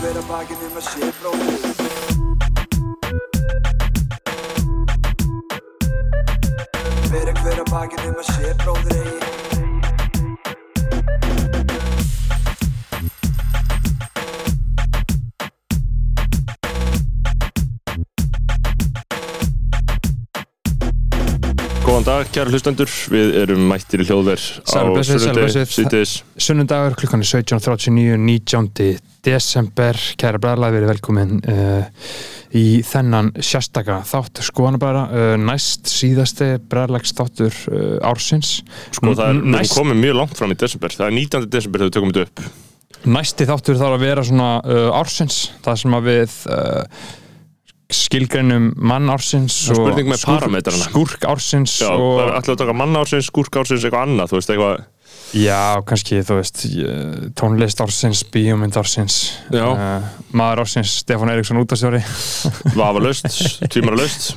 hver að bakið nema sé bróðir Bera hver að bakið nema sé bróðir eigi Góðan dag, kæra hlustendur, við erum mættir í hljóðver á sunnudegi, síðdegis. Sunnudagur, klukkan 17:39, 19. desember. Kæra bræðrlag, verið velkomin í þennan sérstaka þátt skoðanabræðra, næst síðasti bræðrlagsþáttur ársins. Sko það er komið mjög langt fram í desember, það er 19. desember þegar við tökum þetta upp. Næsti þáttur þarf að vera svona ársins, það sem að við skilgreinum mann ársins og skúrk ársins. Já, og ætlaðu að taka mann ársins, skúrk ársins, eitthvað annað, þú veist, eitthvað. Já, kannski, þú veist, tónlist ársins, bíómynd ársins, maður ársins, Stefán Eiríksson útvarpsstjóri. Vafalaust, tvímaralaust.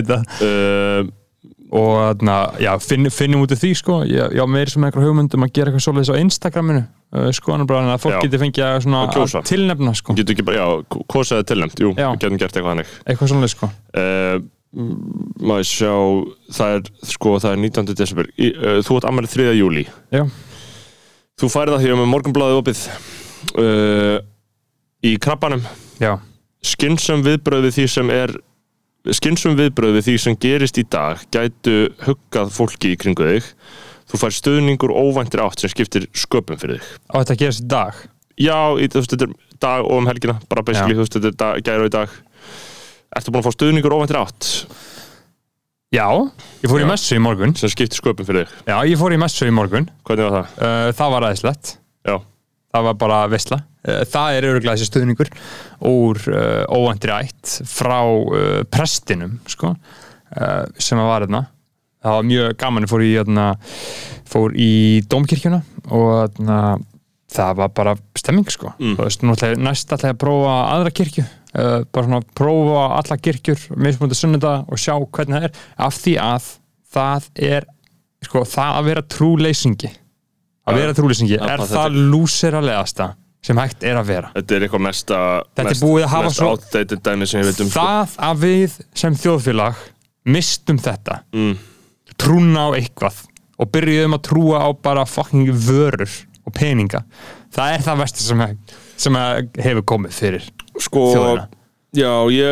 Og já, finnum út af því, sko. Já, meiri sem einhver hugmyndum að gera eitthvað svoleiðis á Instagraminu, skoðanabræðan, að fólk geti fengið að svona tilnefna, sko. Getur ekki bara, já, kosaði tilnefnt, jú, við getum gert eitthvað hannig. Eitthvað svoleiðis, sko. Maður sjá, það er 19. desember, þú átt afmæli 3. júlí. Já. Þú færið það hér með Morgunblaðið opið í Krabbanum. Já. Skynnsöm viðbrögð við því sem gerist í dag gætu huggað fólki í kringu þig. Þú fær stuðningur óvæntir átt sem skiptir sköpum fyrir þig. Á þetta gerist í dag? Já, þú veist, þetta er dag og helgina, bara basically, þú veist, þetta er gær og í dag. Ertu búin að fá stuðningur óvæntir átt? Já, ég fór í messu í morgun. Sem skiptir sköpum fyrir þig? Já, ég fór í messu í morgun. Hvernig var það? Það var æðislegt. Já. Það var bara veisla. Það er örugglega þessi stuðningur úr óvæntri ætt frá prestinum, sko, sem að var þarna. Það var mjög gaman, ég fór í Dómkirkjuna og það var bara stemming, sko. Þú veist, næst ætla ég að prófa aðra kirkju, bara svona prófa alla kirkjur, mismunandi sunnudag og sjá hvernig það er, af því að það er, sko, það að vera trúleysingi. Að vera trúleysingi er það lúseralegasta sem hægt er að vera. Þetta er eitthvað mest outdated dæmi sem ég veit um. Það að við sem þjóðfélag mistum þetta, trúna á eitthvað og byrjuðum að trúa á bara fucking vörur og peninga. Það er það versta sem hefur komið fyrir þjóðina. Já,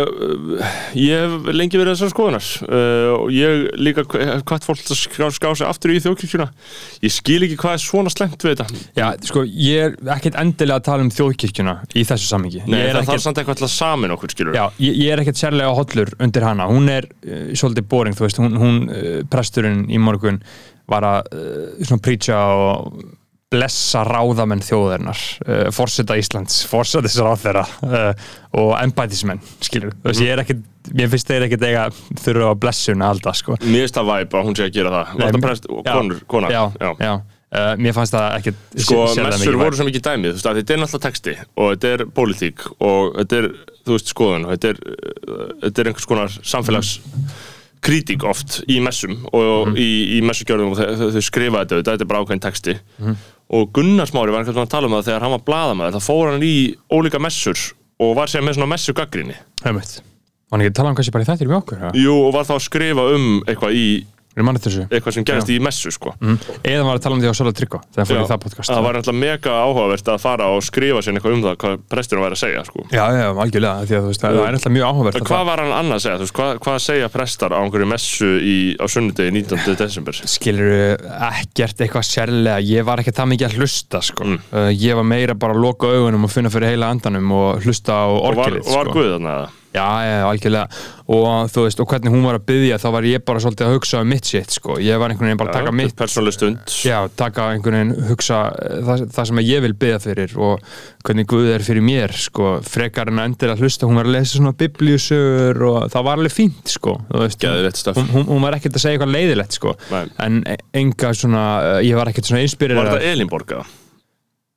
ég hef lengi verið þessar skoðunar og ég líka hvað fólk að skrá sig aftur í þjóðkirkjuna. Ég skil ekki hvað er svona slæmt við þetta. Já, sko, ég er ekkert endilega að tala um þjóðkirkjuna í þessu samhengi. Nei, það er samt eitthvað til að samin okkur, skilur. Já, ég er ekkert sérlega hollur undir hana. Hún er svolítið boring, þú veist, hún presturinn í morgun var að svona preacha og blessa ráðamenn þjóðarinnar, forseta Íslands, forsætisráðherra og embættismenn, skilur. Þessi mér finnst þeir ekkert eiga þurfa á blessuna alltaf, sko. Mér finnst það væp að hún sé að gera það. Var það prest og kona? Já. Mér fannst það ekkert sko, messur voru sem ekki dæmið, þú veist, að þetta er náttúrulega texti og þetta er pólitík og þetta er, þú veist, skoðun og þetta er einhvers konar samfélagskritík oft í messum og í messugjörðum og þau skrifa þetta er bara ákveðin texti. Og Gunnar Smári var einhvern veginn að tala um það þegar hann var blaðamaður, það fór hann í ólíka messur og var sér með svona messugagnrýni. Var hann ekki að tala um kannski bara í þættir við okkur? Jú, og var þá að skrifa eitthvað sem gerist í messu, sko. Eða var að tala um því á Sóla Tryggva þegar fór í það podcast. Það var náttúrulega mega áhugavert að fara og skrifa sér eitthvað um það hvað presturinn væri að segja, sko. Já, algjörlega, því að þú veist, það er náttúrulega mjög áhugavert. Hvað var hann annað að segja? Þú veist, hvað segja prestar á einhverju messu á sunnudegi 19. desember? Skilurðu, ekkert eitthvað sérlega, ég var ekki það mikið að hlusta, sko. Ég var meira bara að loka augunum og finna fyrir heila andanum og hlusta á orgelið, sko. Og var Guð þarna? Já, algjörlega. Og þú veist, og hvernig hún var að biðja, þá var ég bara svolítið að hugsa um mitt shit, sko. Ég var einhvern veginn bara að taka mitt persónuleg stund. Já, taka einhvern veginn, hugsa það sem ég vil biðja fyrir og hvernig Guð er fyrir mér, sko. Frekar en að endilega hlusta, hún var að lesa svona biblíusögur og það var alveg fínt, sko. Þú veist, geðveikt stöff. Hún var ekkert að segja eitthvað leiðilegt, sko. En enga svona, ég var ekkert svona inspirerað. Var þetta Elínborg?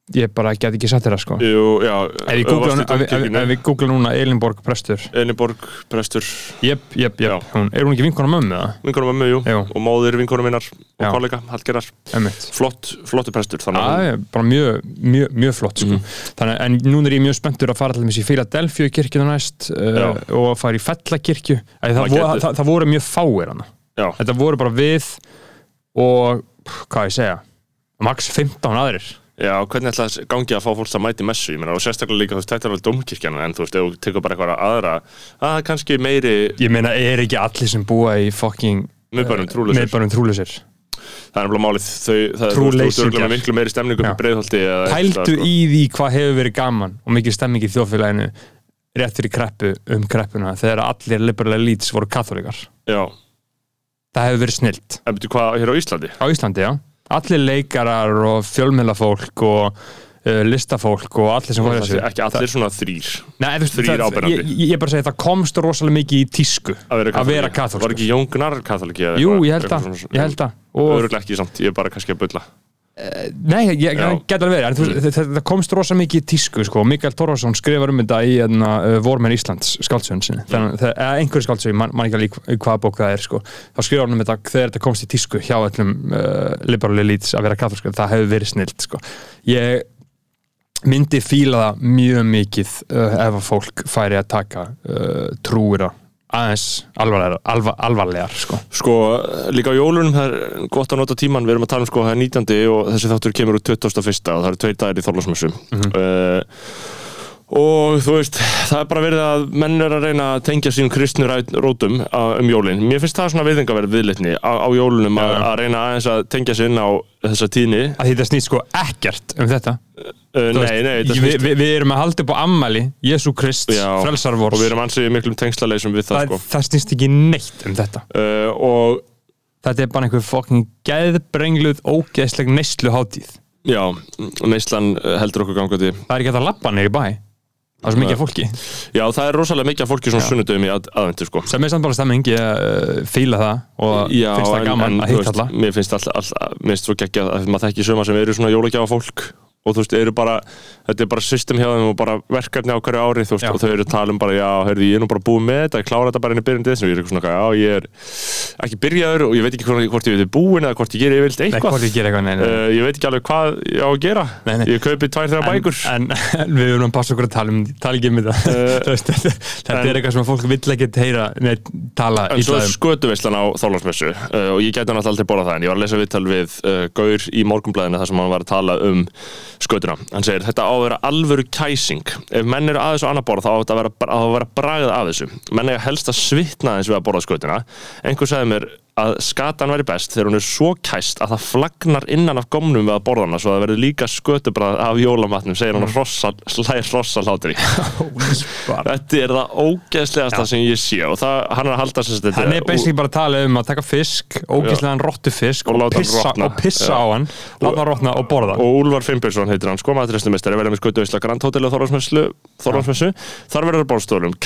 Ég bara get ekki satt þér það, sko. Jú, já. Ef við googla núna Elinborg prestur. Elinborg prestur. Jep. Hún ekki vinkona mömmu, eða? Vinkona mömmu, jú. Og móðir vinkona minnar og kollega, Hallgerðar. Flottu prestur. Bara mjög flott, sko. Þannig, en núna ég mjög spenntur að fara til þess í Philadelphia kirkjuna næst og að fara í Fellakirkju. Það voru mjög fáir hana. Þetta voru bara við og, hvað ég segja, max 15 aðrir. Já, hvernig ætla að gangi að fá fólks að mæti messu, ég meina, og sérstaklega líka, þetta er alveg dómkirkjana, en þú veist, ef þú tekur bara eitthvað aðra, kannski meiri... Ég meina, ekki allir sem búa í fucking... Miðbænum trúlausir. Það er alveg málið, það er miklu meiri stemningu upp í Breiðholti. Pældu í því hvað hefur verið gaman og mikil stemning í þjóðfélaginu rétt fyrir kreppuna, þegar allir liberal elites voru katholikar. Já. Það hefur verið snillt. En betur hvað, hér á Íslandi? Á Íslandi, já. Allir leikarar og fjölmiðlafólk og listafólk og allir sem voru þessu. Ekki allir svona þrír áberandi. Ég bara segi það komst rosalega mikið í tísku að vera katholskur. Var ekki Jón Gnarr katholiki? Jú, ég held það. Örugglega ekki samt, ég er bara kannski að bulla. Nei, ég get alveg verið, en það komst rosa mikið í tísku, sko. Mikael Torfason skrifar þetta í Vormenn Íslands skáldsögun sinni, einhverju skáldsögun, man ekki alveg hvaða bók það sko. Þá skrifar hann þetta þegar þetta komst í tísku hjá öllum liberal elites að vera katholskar, það hefur verið snillt, sko. Ég myndi fíla það mjög mikið ef að fólk færi að taka trúir aðeins alvarlegar sko. Sko, líka á jólunum það er gott að nota tíman, við erum að tala það er 19. og þessi þáttur kemur út 21. og það eru 2 dagar í Þorláksmessu og þú veist, það er bara verið að menn að reyna að tengja sínum kristnu rótum jólin. Mér finnst það svona viðingaverð viðleitni á jólunum að reyna aðeins að tengja sig inn á þessa tíðni. Að þetta snýst sko ekkert þetta. Nei, við erum að halda upp á ammæli Jesú Krist, frelsar vors og við erum ansið miklum tengslaleysum við það sko. Það snýst ekki neitt þetta og þetta er bara einhver fucking geðbrengluð ógeðsleg neysluhátíð. Já, neyslan heldur okkur gangandi. Það er ekki hægt að labba niður í bæ. Það er svo mikið af fólki. Já, það er rosalega mikið af fólki svona sunnudöfum í aðventu, sko. Sem er samt bara stemming, ég fíla það og finnst það gaman að hitta alla. Mér finnst svo geggjað að maður þekki suma sem eru svona jólagjafa fólk og þú veist, þetta er bara system hjá þeim og bara verkefni á hverju ári, þú veist, og þau eru að tala bara, já, heyrðu, ég er nú bara búið með þetta, ég klára þetta bara inn í byrjun desember, ég er eitthvað svona, já, ég er ekki byrjaður og ég veit ekki hvort ég veit búin eða hvort ég gerir yfirleitt eitthvað. Ég veit ekki alveg hvað ég á að gera. Ég kaupi 2-3 bækur. En við erum að passa okkur að tala ekki um þetta. Þetta er eitthvað sem fólk vill ekki heyra tala í það. En svo skötuveislan á Þorláksmessu og ég gæti hann aldrei borða það en ég var að lesa viðtal við Gaur í Morgunblaðinu þar sem hann var að tala skötuna. Hann segir, þetta á að vera alvöru kæsing. Ef menn eru aðeins á annað borð, þá á þetta að vera bragð af þessu. Menn eiga helst að svitna aðeins við að borða skötuna. Einhver sagði mér að skatan væri best þegar hún er svo kæst að það flagnar innan af gómnum við að borða hana svo að það verður líka skötubragð af jólamatnum, segir hann og slæðir hrossalhátur í. Þetta er það ógeðslegasta sem ég sé og hann er að halda sér þetta. Hann er basically bara að tala um að taka fisk, ógeðslegan rottufisk og pissa á hann, láta hann rotna og borða. Og Úlfar Finnbjörnsson heitir hann, matreiðslumeistari, verður með skötuveislu á Grand Hotel á Þorláksmessu. Þar verður borðstólum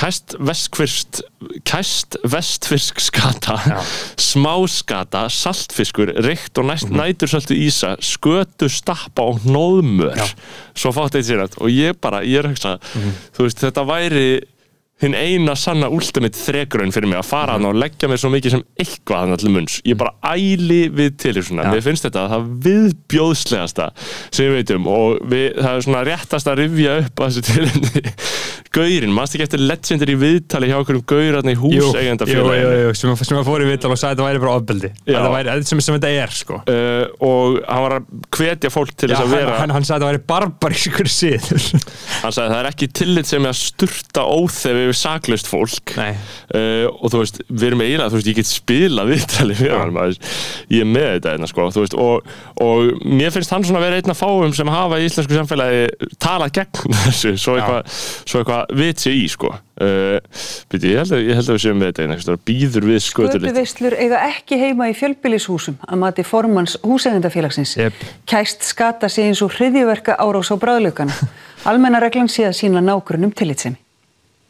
kæst vestfisk skata, smáskata, saltfiskur, reykt og nætursöldu ísa, skötu stappa og hnóðmör. Svo fátt eitt sér og ég er að hugsa, þú veist, þetta væri hinn eina sanna ultimate þrekraun fyrir mig að fara hann og leggja mér svo mikið sem eitthvað hann allir munns. Ég bara æli við til svona. Mér finnst þetta það viðbjóðslegasta sem við veitum og það er svona réttast að rifja upp að þessu tilefni. Gaurinn, manstu ekki eftir legendary viðtali hjá okkur gaurarni í húseigandafélaginu? Jú, sem að fór í viðtal og sagði að þetta væri bara ofbeldi. Þetta væri sem þetta sko. Og hann var að hvetja fólk til þess að vera... Hann sagði að þetta væri barbarískur siður. Hann sagði það er ekki tillitssemi að sturta óþefi við saklaust fólk. Og þú veist, við erum eiginlega, þú veist, ég get spilað viðtali fyrir hann, ég er með þetta sko, þú veist, og mér finnst hann svona vera einn af fáum sem hafa í íslensku samfélagi talað gegn þessu, svo eitthvað vitsi í, sko. Ég held að við séum með þetta einhvers býður við skötulegt. Skötuveislur eiga ekki heima í fjölbýlishúsum að mati formanns húseigendafélagsins. Kæst skata sig eins og hryðjuverka árás á bráðlaukana. Almenna reglan sé að sýna nágrönnum tillitssemi.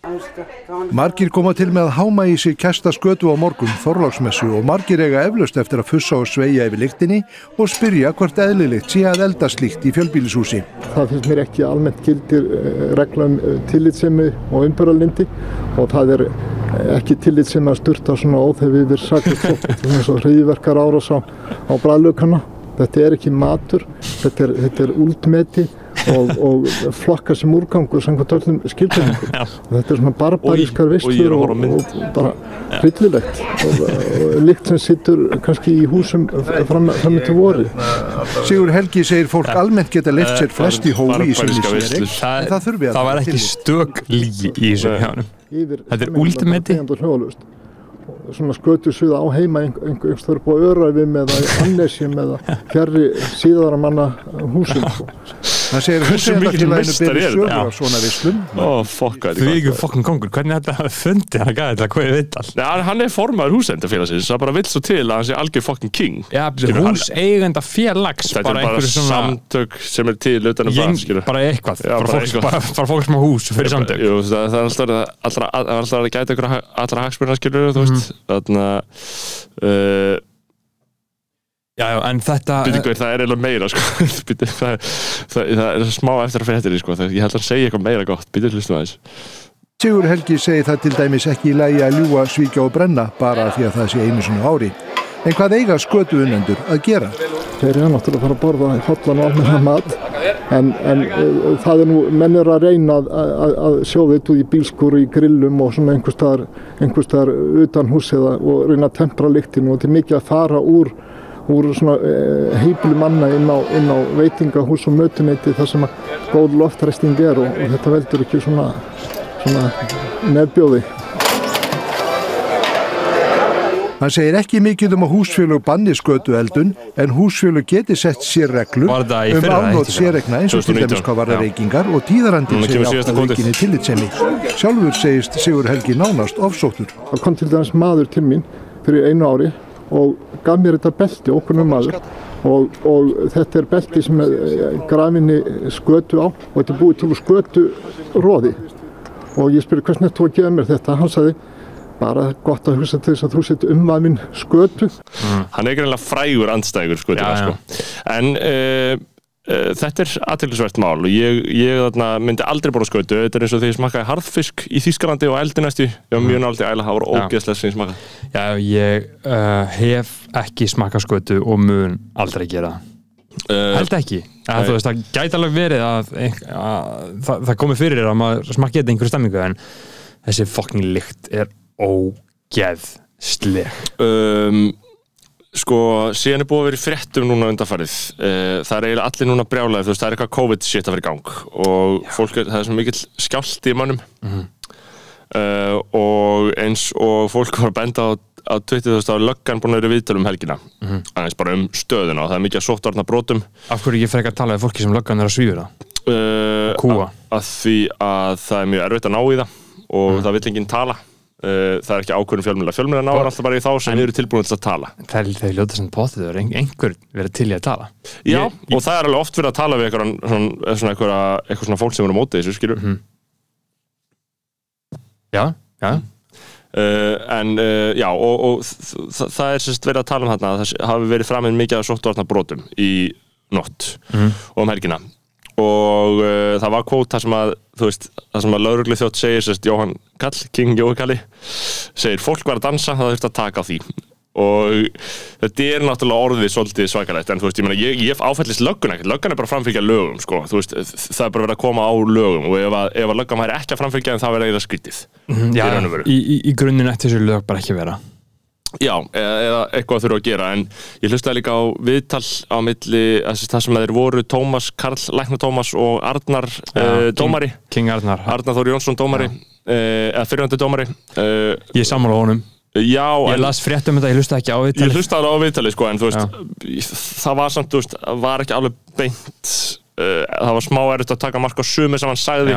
Margir koma til með að háma í sig kæsta skötu á morgun Þorláksmessu og margir eiga eflaust eftir að fussa og sveigja yfir lyktinni og spyrja hvort eðlilegt sé að elda slíkt í fjölbýlishúsi. Það finnst mér ekki almennt gildir regla tillitssemi og umburðarlyndi og það ekki tillitssemi að sturta svona óþefið yfir saklaust fólk. Það eins og hryðjuverkar árás á bragðlaukana. Þetta ekki matur, þetta úldmeti og flokka sem úrgangur samkvæmt öllum skilgreiningum. Þetta svona barbarískar veislur og bara hryllilegt og lykt sem situr kannski í húsum fram til vori. Sigur Helgi segir fólk almennt geta leyft sér flest í hófi í sömnisveri en það þurfi að það var ekki stök lygi í þessu hjá honum. Þetta úldmeti. Svona skötusuða á heima einhvers þarf búið að Öræfum eða í Annesjum eða fjarri síðara manna húsum. Það segir húseigendafélaginu beri sögur af svona vislum. Þú ekki fokkin kongur, hvernig þetta hafi fundið hann að gæða þetta hvað ég veit all? Já, hann formaður húseigendafélagsins, það bara vill svo til að hann sé algjör fokkin king. Já, húseigendafélags, bara einhverju svona samtök sem til utan það, skilur. Bara eitthvað, bara fólk sem á hús fyrir samtök. Jú, það alltaf að gæta ykkur allra hagsmuna, skilur, þú veist. Þarna Já, en þetta það eiginlega meira, sko. það smá eftir að fréttinni, sko. Ég held að hann segi eitthvað meira gott. Hlustum aðeins. Sigur Helgi segir það til dæmis ekki í lagi að ljúga, svíkja og brenna bara því að það sé einu sinni á ári. En hvað eiga skötuunnendur að gera? Þeir náttúrulega að fara að borða í hollan og almenna mat. En það menn að reyna að sjóða þetta út í bílskúr, í grillum og svona einhvers staðar utan hús og reyna að tempra lyktin og þetta mikið að fara úr svona heimili manna inn á veitingahús og mötuneyti þar sem að góð loftræsting og þetta veldur ekki svona nefbjóði. Hann segir ekki mikið að húsfélög banni skötueldun en húsfélög geti sett sér reglur afnot sérregna eins og til dæmis hvað varðar reykingar og tíðarandinn segir átt að aukinni tillitssemi. Sjálfur segist Sigur Helgi nánast ofsóttur. Það kom til dæmis maður til mín fyrir 1 ári og gaf mér þetta belti, okkunnum maður og þetta belti sem grafinni skötu á og þetta búið til skötu roði og ég spurði hvernig þú að gefa mér þetta, hann sagði bara gott að hugsa til þess að þú sett umvafinn skötu. Hann greinilega frægur andstæður skötuna, sko. En þetta athyglisvert mál og ég myndi aldrei borða skötu. Þetta eins og þegar ég smakkaði harðfisk í Þýskalandi og eldi næstu. Ég var mjög nálægt í æla, það var ógeðslegt sem ég smakkaði. Já, ég hef ekki smakkað skötu og mun aldrei gera það. Held ekki. Þú veist, það gæti alveg verið að það komi fyrir að maður smakki þetta einhverju stemmingu en þessi fucking lykt ógeðsleg. Sko, síðan búið að vera í fréttum núna undanfarið. Það eiginlega allir núna brjálæðir, þú veist, það eitthvað COVID shit að vera í gang og fólk, það svona mikill skjálfti í mönnum og eins og fólk var að benda á Twitter, þú veist, að löggan búin að vera viðtöl helgina aðeins bara stöðuna og það mikið að sóttvarna brotum. Af hverju ekki frekar tala við fólki sem löggan að svífura? Kúa? Að því að það mjög erfitt að ná í það og það vill enginn tala. Það ekki ákvörðun fjölmiðla náður alltaf bara í þá sem eru tilbúin til að tala. Það ljóta sem potið einhver verið til í að tala. Já, og það alveg oft verið að tala við eitthvað svona fólk sem eru á móti þessu, skilur. Já. Já, og það sérst verið að tala þarna að það hafi verið framinn mikið að sóttvarna brotum í nótt og helgina. Og það var kvót þar sem að, þú veist, það sem að lögregluþjónn segir, sérst, Jóhann Kall, King Jói Kalli, segir fólk var að dansa, það þurfti að taka á því. Og þetta náttúrulega orðið svolítið svakalegt, en þú veist, ég áfællist löggun ekkert, löggan bara að framfylgja lögum, sko, þú veist, það bara verið að koma á lögum og ef að löggan væri ekki að framfylgja það verið eiginlega skrítið. Já, í grunninn eftir þessu lög bara ekki vera. Já, eða eitthvað þurfa að gera, en ég hlustaði líka á viðtal á milli, það sem þeir voru Tómas, Karl, Læknar Tómas og Arnar dómari. King Arnar. Arnar Þór Jónsson dómari, eða fyrrverandi dómari. Ég sammála honum. Já, ég las frétt þetta, ég hlustaði ekki á viðtalið. Ég hlustaði á viðtalið, sko, en þú veist, það var samt, þú veist, var ekki alveg beint, það var smá erfitt að taka mark á sumu sem hann sagði.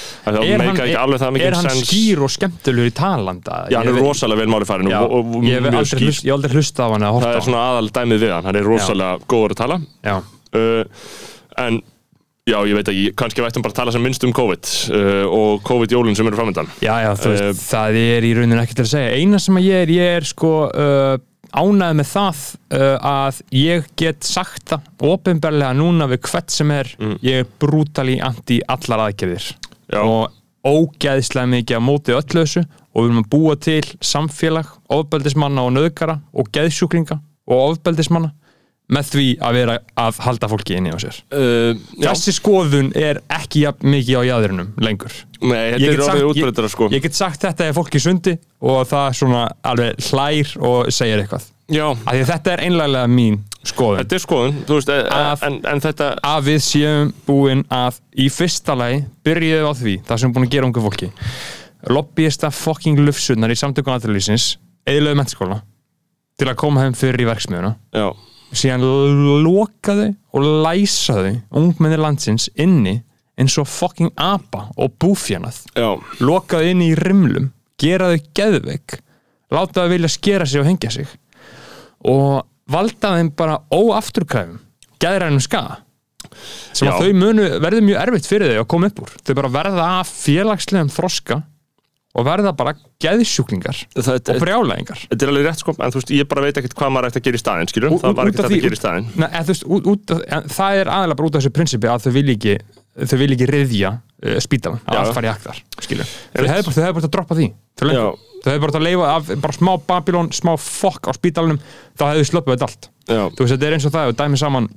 Er hann skýr og skemmtilegur í talanda? Já, hann rosalega vel máli farin og mjög skýr. Ég aldrei hlustað á hann að horta á. Það svona aðal dæmið við hann rosalega góður að tala. Já. En Já, ég veit ekki, kannski við ættum bara að tala sem minnst COVID og COVID-jólin sem eru framöndan. Já, þú veist, það í rauninni ekki til að segja. Eina sem ég er sko ánægð með það að ég get sagt það opinberlega núna við hvert sem ég brútali anti allar aðgerðir. Já. Og ógeðslega mikið á móti öllu þessu og við erum að búa til samfélag, ofbeldismanna og nauðgara og geðsjúklinga og ofbeldismanna með því að vera að halda fólki inni á sér. Þessi skoðun ekki jafn mikið á jaðrinum lengur. Nei, þetta orðið útbreiddara sko. Ég get sagt þetta fólki sundi og það svona alveg hlær og segir eitthvað. Já. Af því að þetta einlæglega mín skoðun. Þetta skoðun, þú veist, en þetta... Að við séum búin að í fyrsta lagi byrjuðu á því, það sem búin að gera ungu fólki. Lobbyista fucking lufsunnar í samtökum atvinnulífsins, eyðilögðu menntaskóla til að koma þeim fyrir í verksmiðjuna. Já. Síðan lokaðu og læsaðu ungmenni landsins inni eins og fucking apa og búfjanað. Já. Lokaðu inni í rimlum, gera þau geðveik, láta þau vilja skera sig og hengja sig og valda þeim bara óafturkræfum, geðrænum skaða sem að þau verður mjög erfitt fyrir þau að koma upp úr. Þau bara verða af félagslegum þroska og verða bara geðsjúklingar og brjálæðingar. Þetta alveg rétt sko, en þú veist, ég bara veit ekkert hvað maður ætti að gera í staðinn, skilur? Það var ekkert að gera í staðinn. Nei, þú veist, það aðalega bara út af þessu prinsipi að þau vil ekki ryðja spítalan að fara í aktar, skilur? Þau hefðu bara að droppa því. Þau hefðu bara að leifa af bara smá Babylon, smá fokk á spítalanum, þá hefðu slöppuð þetta allt. Þú veist, þetta eins og það, við dæmum saman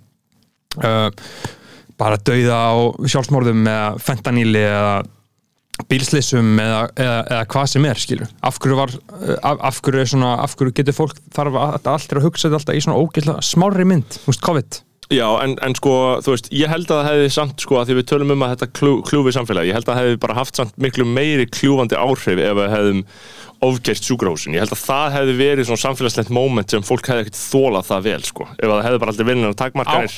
bara dauða á sjálfsmorðum eða fentanýli eða bílslysum eða hvað sem skilur. Af hverju getur fólk þarf alltaf að hugsa þetta alltaf í svona ógeðslega smárri mynd, þú veist, COVID. Já, en sko, þú veist, ég held að það hefði samt sko, að því við tölum að þetta kljúfi samfélagi, ég held að það hefði bara haft samt miklu meiri kljúfandi áhrif ef við hefðum ofgert sjúkrahúsin. Ég held að það hefði verið svona samfélagslegt moment sem fólk hefði ekkert þolað það vel, sko. Ef það hefði bara aldrei verið að takmarkanir.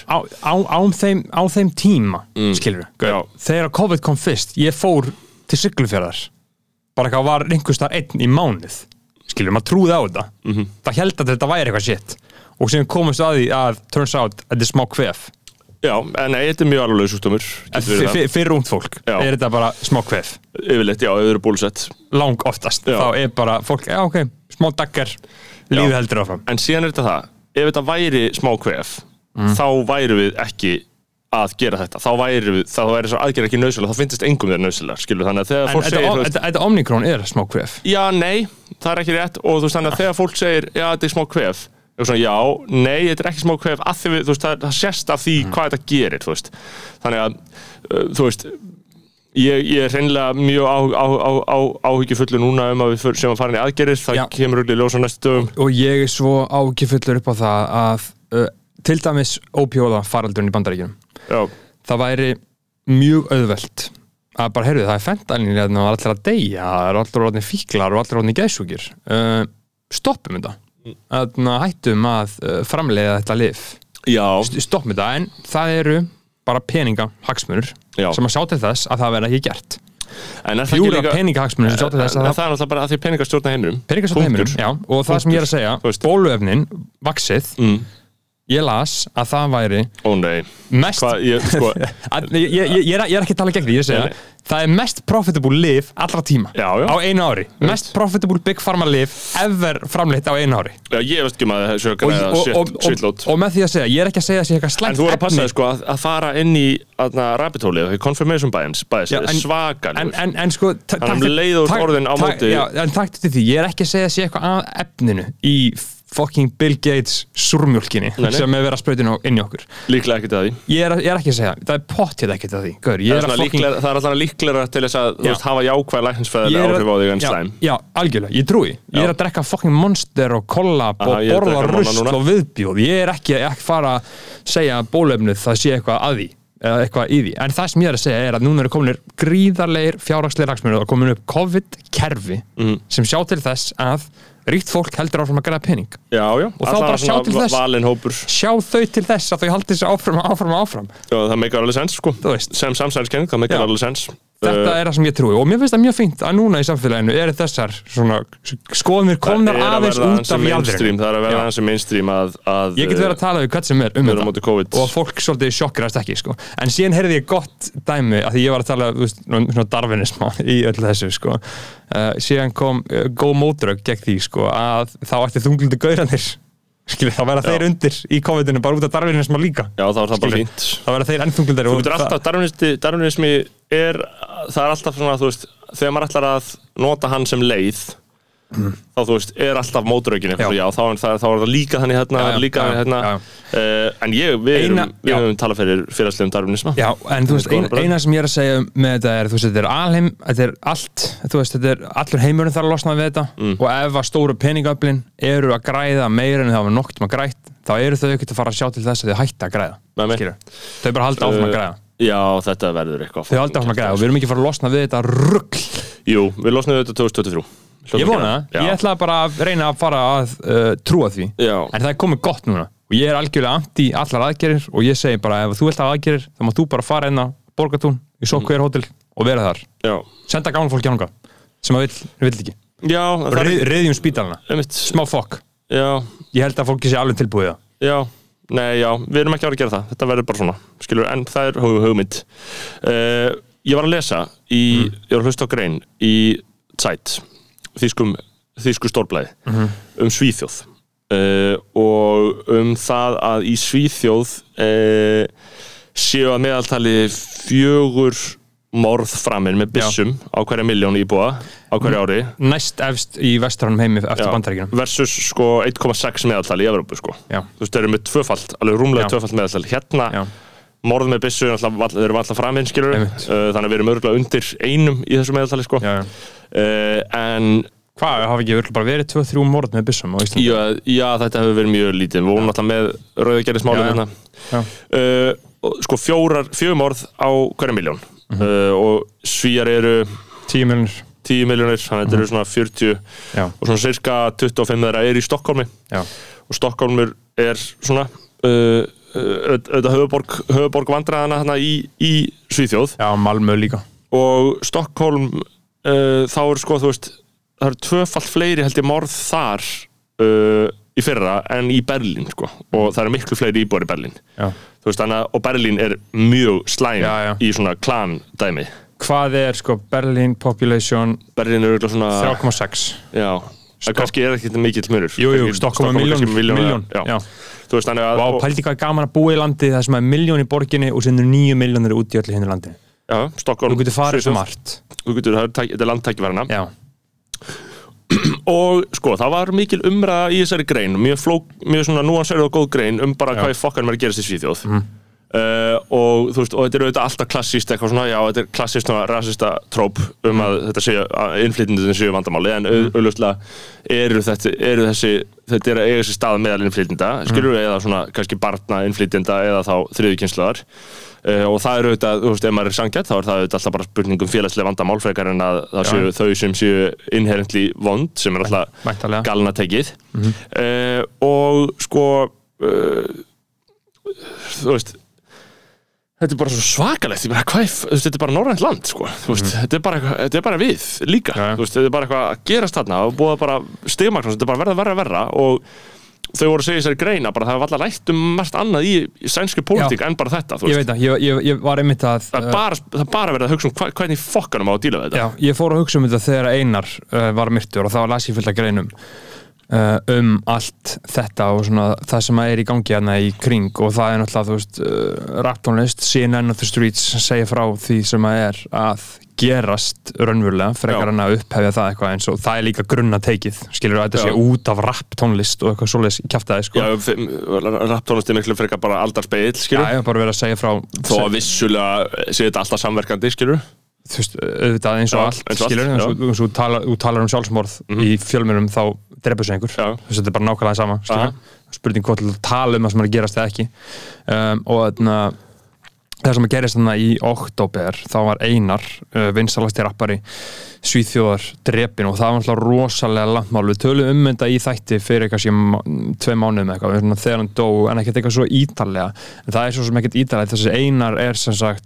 Á þeim tíma, skilur við. Þegar COVID kom fyrst, ég fór til Siglufjarðar. Bara eitthvað var einhvers þar einn í mánuð. Skilur, maður trúði á þetta. Það held að þetta væri eitthvað shit. Og sem komast að því að turns out að þetta er smá kvef. Já, nei, þetta er mjög alvarlegur sjúkdómur. Fyrir ungt fólk þetta bara smá kvef. Yfirleitt, já, ef þau eru bólusett. Lang oftast. Já. Þá bara fólk, já, ok, smá daggar, lífið heldur áfram. En síðan þetta það, ef þetta væri smá kvef, þá væru við ekki að gera þetta. Þá væri svo aðgerð ekki nauðsynlega, þá finnst engum þeir nauðsynlega, skilur. Þannig að þegar fólk segir... Þetta Omicron smá kvef. Já, nei, það ekki rétt. Og þú veist, þannig að þegar fólk segir, já, þetta er smá kvef, svona, já, nei, þetta er ekki smá kvef að því við, þú veist, það sést af því hvað þetta gerir, þú veist. Þannig að, þú veist, ég er hreinlega mjög áhyggjufullur núna að við sem að fara inn í aðgerðir, það kemur öll í ljós á næstu dögum. Og ég er svo áhyggjufullur upp á það að til dæmis ópíóða faraldurinn í Bandaríkjunum. Já. Það væri mjög auðvelt að bara, heyrðu, það er fentanýl og allir að deyja, það eru allir orðnir fíklar og allir orðnir geðsjúkir. Stoppum þetta. Hættum að framleiða þetta lyf. Já. Stoppum þetta, en það eru bara peningahagsmunir sem að sjá til þess að það verða ekki gert. Fjóra peningahagsmunir sem sjá til þess að það er náttúrulega bara að því peningastjórna heiminum. Peningastjórna heiminum, já. Og það sem ég er að segja, bóluefnin, vaxið, ég las að það væri mest ég er ekki að tala gegn því, ég segja það er mest profitable lyf allra tíma á einu ári, mest profitable big pharma lyf ever framleitt á einu ári. Já, ég veist ekki maður þessu að græða svitlót. Og með því að segja, ég er ekki að segja þessi eitthvað slæmt efni. En þú voru að passa sko að fara inn í rabbit hole-ið, confirmation bias er svakalegur. En sko, þannig að leiður orðin á móti. Já, en takk til því, ég er ekki að segja þessi eitthvað að efninu í fucking Bill Gates súrmjólkinni sem verið að sprauta inn í okkur. Líklega ekkert að því. Ég er ekki að segja, það er pottið ekkert að því. Það er alltaf líklegra til þess að hafa jákvæð læknisfræðilega áhrif á þig en slæm. Já, algjörlega, ég trúi. Ég er að drekka fucking Monster og Collab og borða rusl og viðbjóð. Ég er ekki fara að segja að bóluefnið það sé eitthvað að því eða eitthvað í því. En það sem ég er að segja er að núna eru kominir gríðarlegir fjárhagslegir hagsmunir og komin upp COVID-kerfi sem sjá til þess að ríkt fólk heldur áfram að græða pening. Já. Og þá bara sjá til þess valin hópur. Sjá þau til þess að þau haldi þessu áfram. Já, það meikar alveg sens, sko. Sem samsæðiskenning, það meikar alveg sens. þetta það sem ég trúi og mér finnst það mjög fínt að núna í samfélaginu þessar svona skoðanir komnar aðeins út af jarðirinn. Það að vera þessi mainstream að ég get verið að tala við hvern sem þetta og fólk svolítið sjokkrast ekki sko. En síðan heyrði ég gott dæmi að því ég var að tala svona darwinisma í öllu þessu sko. Síðan kom góð mótrök gegn því sko, að þá ætti þunglindi gaurarnir þá verða þeir undir í COVID-inu bara út af darwinisma líka. Já, þá það bara fínt. Þá verða þeir ennþunglindari. Þú getur alltaf, darwinismi það alltaf svona, þú veist, þegar maður ætlar að nota hann sem leið, þá þú veist, alltaf mótrökin þá er það líka þannig hérna, en við höfum talað fyrir félagslegum darwinisma. Já, en þú veist, eina sem ég að segja með þetta þú veist, þetta alheim, þetta allt þú veist, þetta allur heimurinn þarf að losna við þetta og ef að stóru peningöflin eru að græða meira en það var nokkuð að grætt, þá eru þau ekkert að fara að sjá til þess að þau hætta að græða, skilur. Þau bara halda áfram að græða. Já, þetta verður eitthvað. Þau halda áfram að græða og við erum ekki að fara að losna við þetta rugl. Jú, við losnaðum þetta 2023. Ég vona það, ég ætla bara að reyna að fara að trúa því, en það komið gott núna og ég algjörlega anti allar aðgerðir og ég segi bara ef þú vilt hafa aðgerðir þá mátt þú bara fara inn á Borgartún í Sókvér hótel og vera þar. Senda gamla fólki ánga sem að vill ekki. Já, og reyðjum spítalana, smá fokk. Já. Ég held að fólki sé alveg tilbúið það. Já, nei, við erum ekki að gera það, þetta verður bara svona, skilur, en það hugmynd. Ég var að lesa ég var að hlusta á grein í Zeit, þýsku stórblaði Svíþjóð og það að í Svíþjóð séu að meðaltali 4 morð framin með byssum á hverja 1.000.000 íbúa á hverju ári. Næst efst í vestrænum heimi eftir Bandaríkjunum. Versus sko 1,6 meðaltali í Evrópu sko. Þú veist, þeir eru með tvöfalt, alveg rúmlega tvöfalt meðaltali. Hérna morð með byssu þeir eru alltaf framinn, skilur þannig að við erum örugglega undir 1 í þessu meðaltali sko. En hvað, hafa ekki bara verið 2-3 morð með byssum á Íslandi? Já, þetta hefur verið mjög lítið. Við vorum alltaf með rauðgerðismálum hérna. Sko 4 morð á hverja 1.000.000 og Svíar eru 10 milljónir, þannig að þetta eru svona 40 og svona cirka 25 þeirra í Stokkólmi og Stokkólmur svona höfuðborg vandræðana hérna í Svíþjóð. Já, Malmö líka. Og Stokkólm þá sko, þú veist, það eru tvöfalt fleiri held ég morð þar í fyrra en í Berlín sko, og það eru miklu fleiri íbúar í Berlín. Þú veist, þannig að Berlín er mjög slæm í svona klan dæmi. Hvað sko Berlín population? Berlín er svona 3,6. Já, það kannski er ekki mikill munur. Jú, Stokkólm er milljón. Já. Þú veist, þannig að og pældi hvað gaman að búa í landi það sem er 1.000.000 í borginni og sem 9 milljónir út í öllu hinu landi. Já, Stokkólm. Þú getur farið svo margt. Þetta er landtækifærina. Já. Og sko, það var mikil umræða í þessari grein, mjög svona núanserið og góð grein bara hvað í fokkanum er að gerast í Svíþjóð. Og þú veist, og þetta er auðvitað alltaf klassíst eitthvað svona, þetta er klassíst svona rasista tróp að þetta séu að innflytjendurnir séu vandamáli, en auðvitað þetta er að eiga sér stað meðal innflytjenda, skilur við, eða svona kannski barna innflytjenda eða þá þriðju kynslóðar. Og það er auðvitað, þú veist, ef maður er sanngjarn þá er það auðvitað alltaf bara spurning félagslega vandamál frekar en að það séu þau sem séu inherently vond, sem er alltaf galnatekið. Og sko, þú veist, þetta er bara svo svakalegt, þetta er bara norrænt land, sko, þú veist, þetta er bara við líka, þú veist, þetta er bara eitthvað að gerast þarna og búið bara stigmagnast, þetta er bara verra og þau voru að segja þessari greina bara það var alltaf lært margt annað í sænskri pólitík en bara þetta, þú veist. Ég veit það, ég var einmitt að það bara verið að hugsa hvernig fokkanum á að díla við þetta. Já, ég fór að hugsa þetta þegar Einar var myrtur og þá las ég fullt af greinum allt þetta og svona það sem er í gangi hérna í kring og það er náttúrulega, þú veist, rapptónlist, CNN of the Streets segja frá því sem er að gerast raunverulega frekar en að upphefja það eitthvað eins og það er líka grunnateikið, skilur þú að þetta sé út af rapptónlist og eitthvað svoleiðis kjaftaði sko. Já, rapptónlist er miklu frekar bara aldarspegill, skilur. Já, bara verið að segja frá þó að vissulega sé þetta alltaf samverkandi, skilur. Þú veist, auðvitað eins og allt, skilur, eins og þú talar sjálfsmorð í fjölmiðlum þá drepur sig einhver, þetta er bara nákvæmlega sama, skilur. Spurning hvort til að tala það sem er að gerast eða ekki. Og það sem að gerist þarna í október, þá var Einar, vinsalasti rappari Svíþjóðar drepinn og það var alltaf rosalega langt mál. Við tölum þetta í þætti fyrir kannski 2 mánuðum eitthvað, þegar hann dó, en ekkert eitthvað svo ítarlega. En það er svo sem ekkert ítarlega, þessi Einar er sem sagt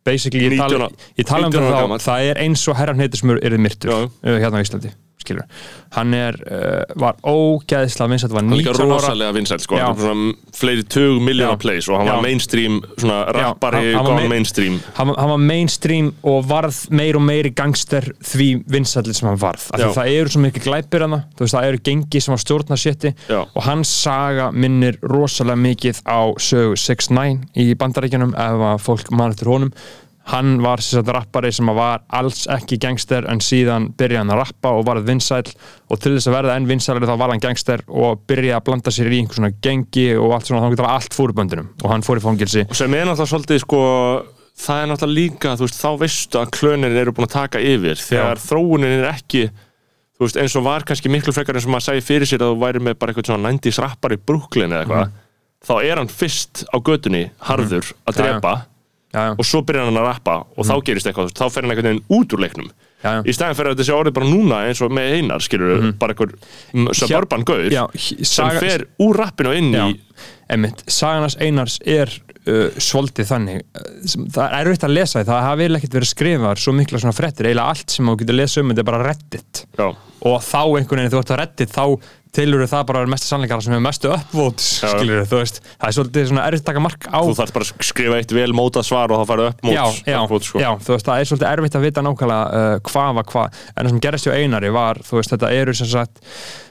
basically, ég tala um það eins og herra Hneitismur yrði myrtur hérna á Íslandi, skilur. Hann var ógeðslega vinsæll, var 19 ára. Hann líka rosalega vinsæll, sko. Hann var svona fleiri 20 miljónar plays og hann var mainstream, svona rappari, gone mainstream. Hann var mainstream og varð meir og meiri gangster því vinsællir sem hann varð. Það eru svo mikið glæpir hana, þú veist, það eru gengi sem var stjórna shiti og hans saga minnir rosalega mikið á sögu 6ix9ine í Bandaríkjunum ef að fólk man eftir honum. Hann var rappari sem var alls ekki gangster en síðan byrjaði hann að rappa og varð vinsæll og til þess að verða enn vinsælari þá var hann gangster og byrjaði að blanda sér í einhver svona gengi og allt svona, þá var allt fór í böndunum og hann fór í fangilsi. Og sem náttúrulega svolítið, sko, það náttúrulega líka, þú veist, þá veistu að klönin eru búin að taka yfir þegar þróunin ekki, þú veist, eins og var kannski miklu frekar eins og maður sæði fyrir sér að þú væri með bara eitthvað svona 90s rappari í Brooklyn eða eitthvað, þá hann fyrst á götunni harður að drepa og svo byrjar hann að rappa og þá gerist eitthvað, þá fer hann einhvern veginn út úr leiknum í staðinn fyrir að þetta sé orðið bara núna eins og með Einar, skilur bara einhver suburban gaur sem fer úr rappinu inn í Sagan Einars svolítið þannig það erfitt að lesa það hafi ekkert verið skrifað svo mikla svona fréttir, eiginlega allt sem þú getur lesað þetta er bara Reddit og þá einhvern veginn þú ert á Reddit þá tilurðu það bara mestu sannleikara sem hefur mestu upvotes, skilur þú veist, það er svolítið svona erfitt að taka mark á. Þú þarft bara að skrifa eitt vel mótað svar og þá farið upvotes, sko. Já, þú veist, það er svolítið erfitt að vita nákvæmlega hvað var hvað, en það sem gerist hjá Einari var, þú veist, þetta eru sem sagt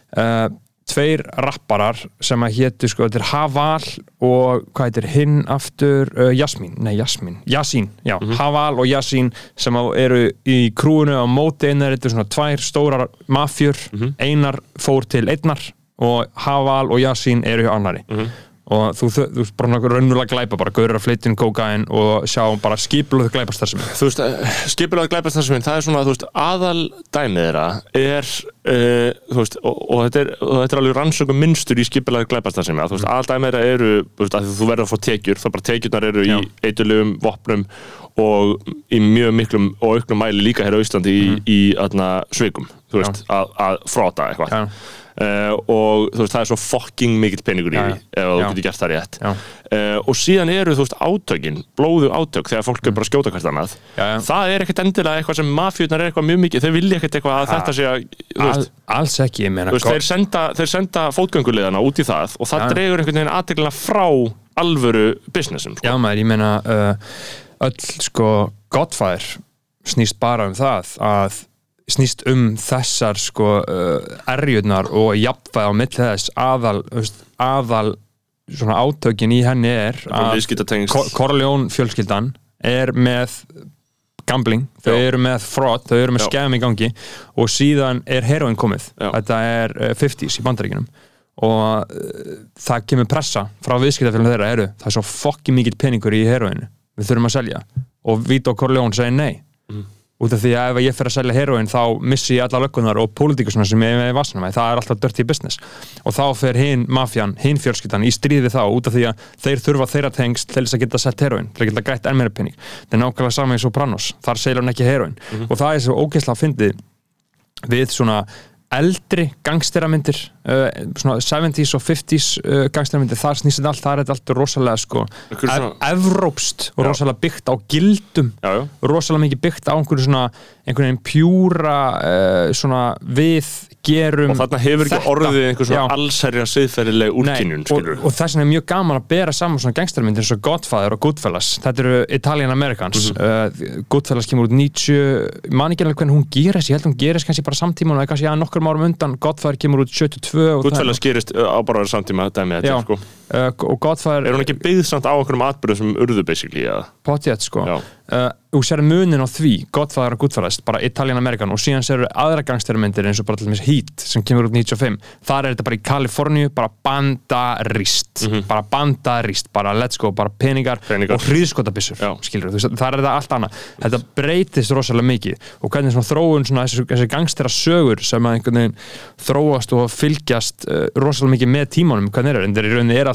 tveir rapparar sem að hétu, sko, þetta Haval og hvað heitir hinn aftur, Yasin, Haval og Yasin sem eru í krúinu á móti Einar, þetta svona tvær stórar mafjur, Einar fór til einnar og Haval og Yasin eru hjá annari og þú bara raunverulega glæpa bara gaurur að flytja inn kókaín og sjá bara skipulögð glæpastarfsemi. Þú veist, skipulögð glæpastarfsemi, það er svona, þú veist, aðal dæmið þeirra þú veist, og þetta er alveg rannsökum minnstur í skipulögð glæpastarfsemi, þú veist, aðal dæmið þeirra eru, þú veist, að þú verður að fá tekjur, það bara tekjurnar eru í eiturlegum vopnum og í mjög miklum og auknum mæli líka hér á Íslandi í svikum, þú veist, að frota eitthvað. Og þú veist, það er svo fucking mikill peningur í því ef þú getur gert það rétt og síðan eru, þú veist, átökin blóðu átök þegar fólk er bara að skjóta hvert annað það er ekkert endilega eitthvað sem mafjurnar eitthvað mjög mikið, þeir vilja ekkert eitthvað að þetta sé að, alls ekki, ég meina þeir senda fótgönguliðana út í það og það dregur einhvern veginn athyglinna frá alvöru businessum, sko. Já, maður, ég meina öll, sko, Godfather snýst bara það að snýst þessar, sko, erjurnar og jafnvæg á milli þess aðal svona átökin í henni að Corleone fjölskyldan er með gambling, þau eru með fraud, þau eru með scam í gangi og síðan er heroin komið, þetta er 50s í Bandaríkjunum og það kemur pressa frá viðskiptafélagum þeirra, það er svo fokki mikill peningur í heroinu, við þurfum að selja og Vito Corleone segir nei út af því að ef ég fer að selja heroin þá missi ég alla löggunar og pólitíkusna sem ég með vassana með, það er alltaf dirty business og þá fer hinn mafjan, hinn fjölskyldan í stríði þá út af því að þeir þurfa þeirra tengst til þess að geta sett heroin, til að geta grætt enn meira pening, það er nákvæmlega saman í Sopranos, þar selja hann ekki heroin og það er svo ógeðslega fyndið við svona eldri gangsteramyndir svona 70s og 50s gangsteramyndir, þar snýst þetta allt, það er allt rosalega, sko, evrópst og rosalega byggt á gildum rosalega mikið byggt á einhvern veginn pjúra svona við gerum og þarna hefur ekki orðið einhver svona allsherja siðferðileg útkynjun, skilur og þess vegna er mjög gaman að bera saman svona gangsteramyndir eins og Godfather og Goodfellas, þetta eru Italian Americans Goodfellas kemur út 90, man ekki alveg hvernig hún gerist, ég held hún gerist kannski bara samtíma og kannski nokkrum árum undan, Godfather kemur út 72 Goodfellas gerist á bara samtíma dæmi þetta, sko og Godfather er hún ekki byggð samt á einhverjum atburðum sem urðu basically, potjett, sko og sér munin á því, Godfather og Goodfellas bara Italian American og síðan sér aðra gangstermyndir eins og bara til dæmis Heat sem kemur út 95, þar er þetta bara í Kaliforníu bara bandarist bara let's go, bara peningar. Og hríðskotabissur, skilur þú, þar er þetta allt annað, þetta breytist rosalega mikið og hvernig svona þróun svona þessi gangstera sögur sem að einhvern veginn þróast og fylgjast rosalega mikið með tímanum, hvernig en það í rauninni er allt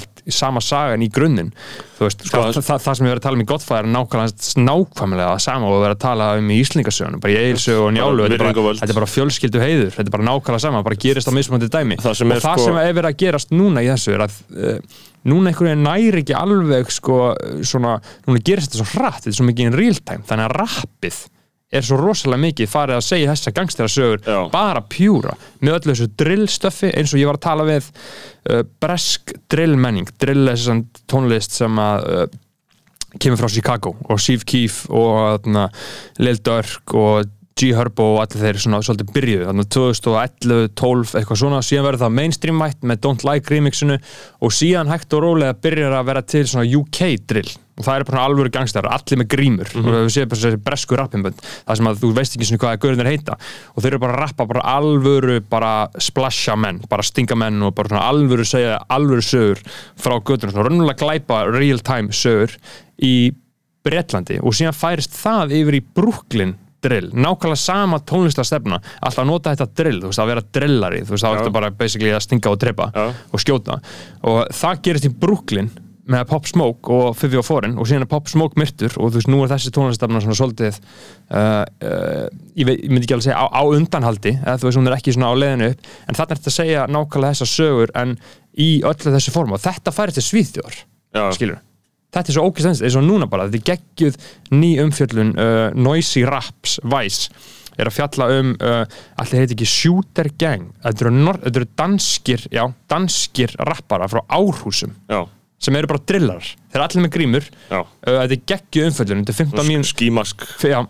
allt sama sagan í grunninn þú veist, það sem við verðum að tala um í Godfather nákvæmlega það sama og við verðum að tala um í Íslendingasögunum bara í Egilssögu og Njálu, þetta bara fjölskyldu heiður, þetta bara nákvæmlega sama, bara gerist á mismunandi dæmi og það sem er verið að gerast núna í þessu að núna einhvern veginn næri ekki alveg svona, núna gerist þetta svo hratt, þetta svo mikið in real time, þannig að rappið svo rosalega mikið farið að segja þessa gangsterasögur bara pjúra með öllu þessu drillstöffi eins og ég var að tala við bresk drillmenning drill er þessan tónlist sem að kemur frá Chicago og Chief Keef og Lil Durk og G Herbo og allir þeir svona svolítið byrjuðu þannig 2011, 12, eitthvað svona síðan verður það mainstream mætt með Don't Like remixinu og síðan hægt og rólega byrjar að vera til svona UK drill og það bara alvöru gangsterar, allir með grímur og við séum bara þessi bresku rappimbönd það sem að þú veist ekki svona hvað gaurinn heita og þeir eru bara að rappa bara alvöru bara splasha menn, bara stinga menn og bara svona alvöru segja, alvöru sögur frá götunum, svona raunverulega glæpa real time sögur í Bretlandi og síðan færist það yfir í Brooklyn drill, nákvæmlega sama tónlistarstefna alltaf að nota þetta drill, þú veist, að vera drillari þú veist, þá ertu bara basically að stinga og drepa og skjóta og það gerist í Brooklyn með Pop Smoke og 54 og síðan Pop Smoke myrtur og þú veist, nú þessi tónlistarstefna svona svolítið ég myndi ekki alveg segja á undanhaldi, eða þú veist, hún ekki svona á leiðinu upp en þarna ertu að segja nákvæmlega þessar sögur en í öllu þessu form og þetta færist til Svíþjóðar, skilur þetta svo ógeðslega eins og núna bara þetta geggjuð ný umfjöllun Noisy Raps Vice að fjalla allir heiti ekki Shooter Gang þetta eru danskir rappara frá Árhúsum sem eru bara drillar þeir allir með grímur þetta geggjuð umfjöllun þetta 15 mínútur skímask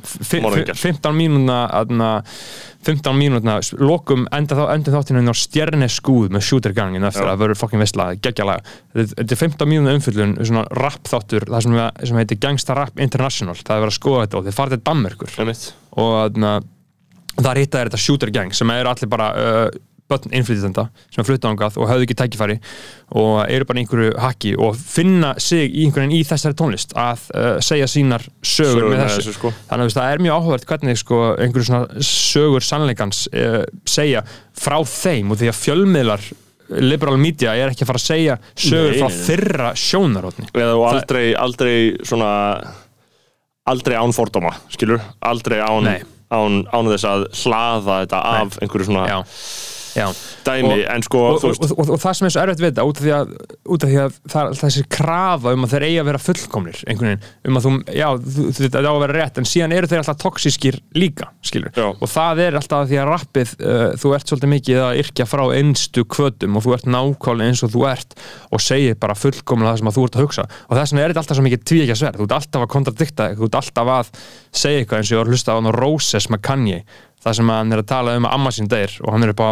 15 mínútna lokum endum þáttinu á Stjerneskúð með Shooter Gang eftir að verður fucking veistla geggjalega þetta 15 mínútna umfjöllun svona rap þáttur það sem heitir Gangsta Rap International það verður að skoða þetta og þeir farið til Danmerkur og þar hitta þetta Shooter Gang sem eru allir bara börn innflytjenda sem flutta þangað og höfðu ekki tækifæri og eru bara einhverju haki og finna sig í einhvern veginn í þessari tónlist að segja sínar sögur með þessu þannig að það er mjög áhugavert hvernig einhverju svona sögur sannleikans segja frá þeim og því að fjölmiðlar liberal media ekki að fara að segja sögur frá þeirra sjónarhorni og aldrei án fordóma skilur, aldrei án þess að hlaða þetta af einhverju svona dæmi, en og það sem er svo erfitt við þetta út af því að það er þessi krafa að þeir eigi að vera fullkomnir einhvern veginn, að þetta á að vera rétt en síðan eru þeir alltaf toxískir líka skilur, og það er alltaf því að rappið þú ert svolítið mikið að yrkja frá einstu hvötum og þú ert nákvæmlega eins og þú ert og segir bara fullkomlega það sem að þú ert að hugsa og þess vegna er þetta alltaf svo mikið tvíeggjasverð, þú ert alltaf að kontradikta þú ert alltaf að segja eitthvað eins og ég var að hlusta á Roses með Kanye það sem hann að tala að amma sín deyr og hann upp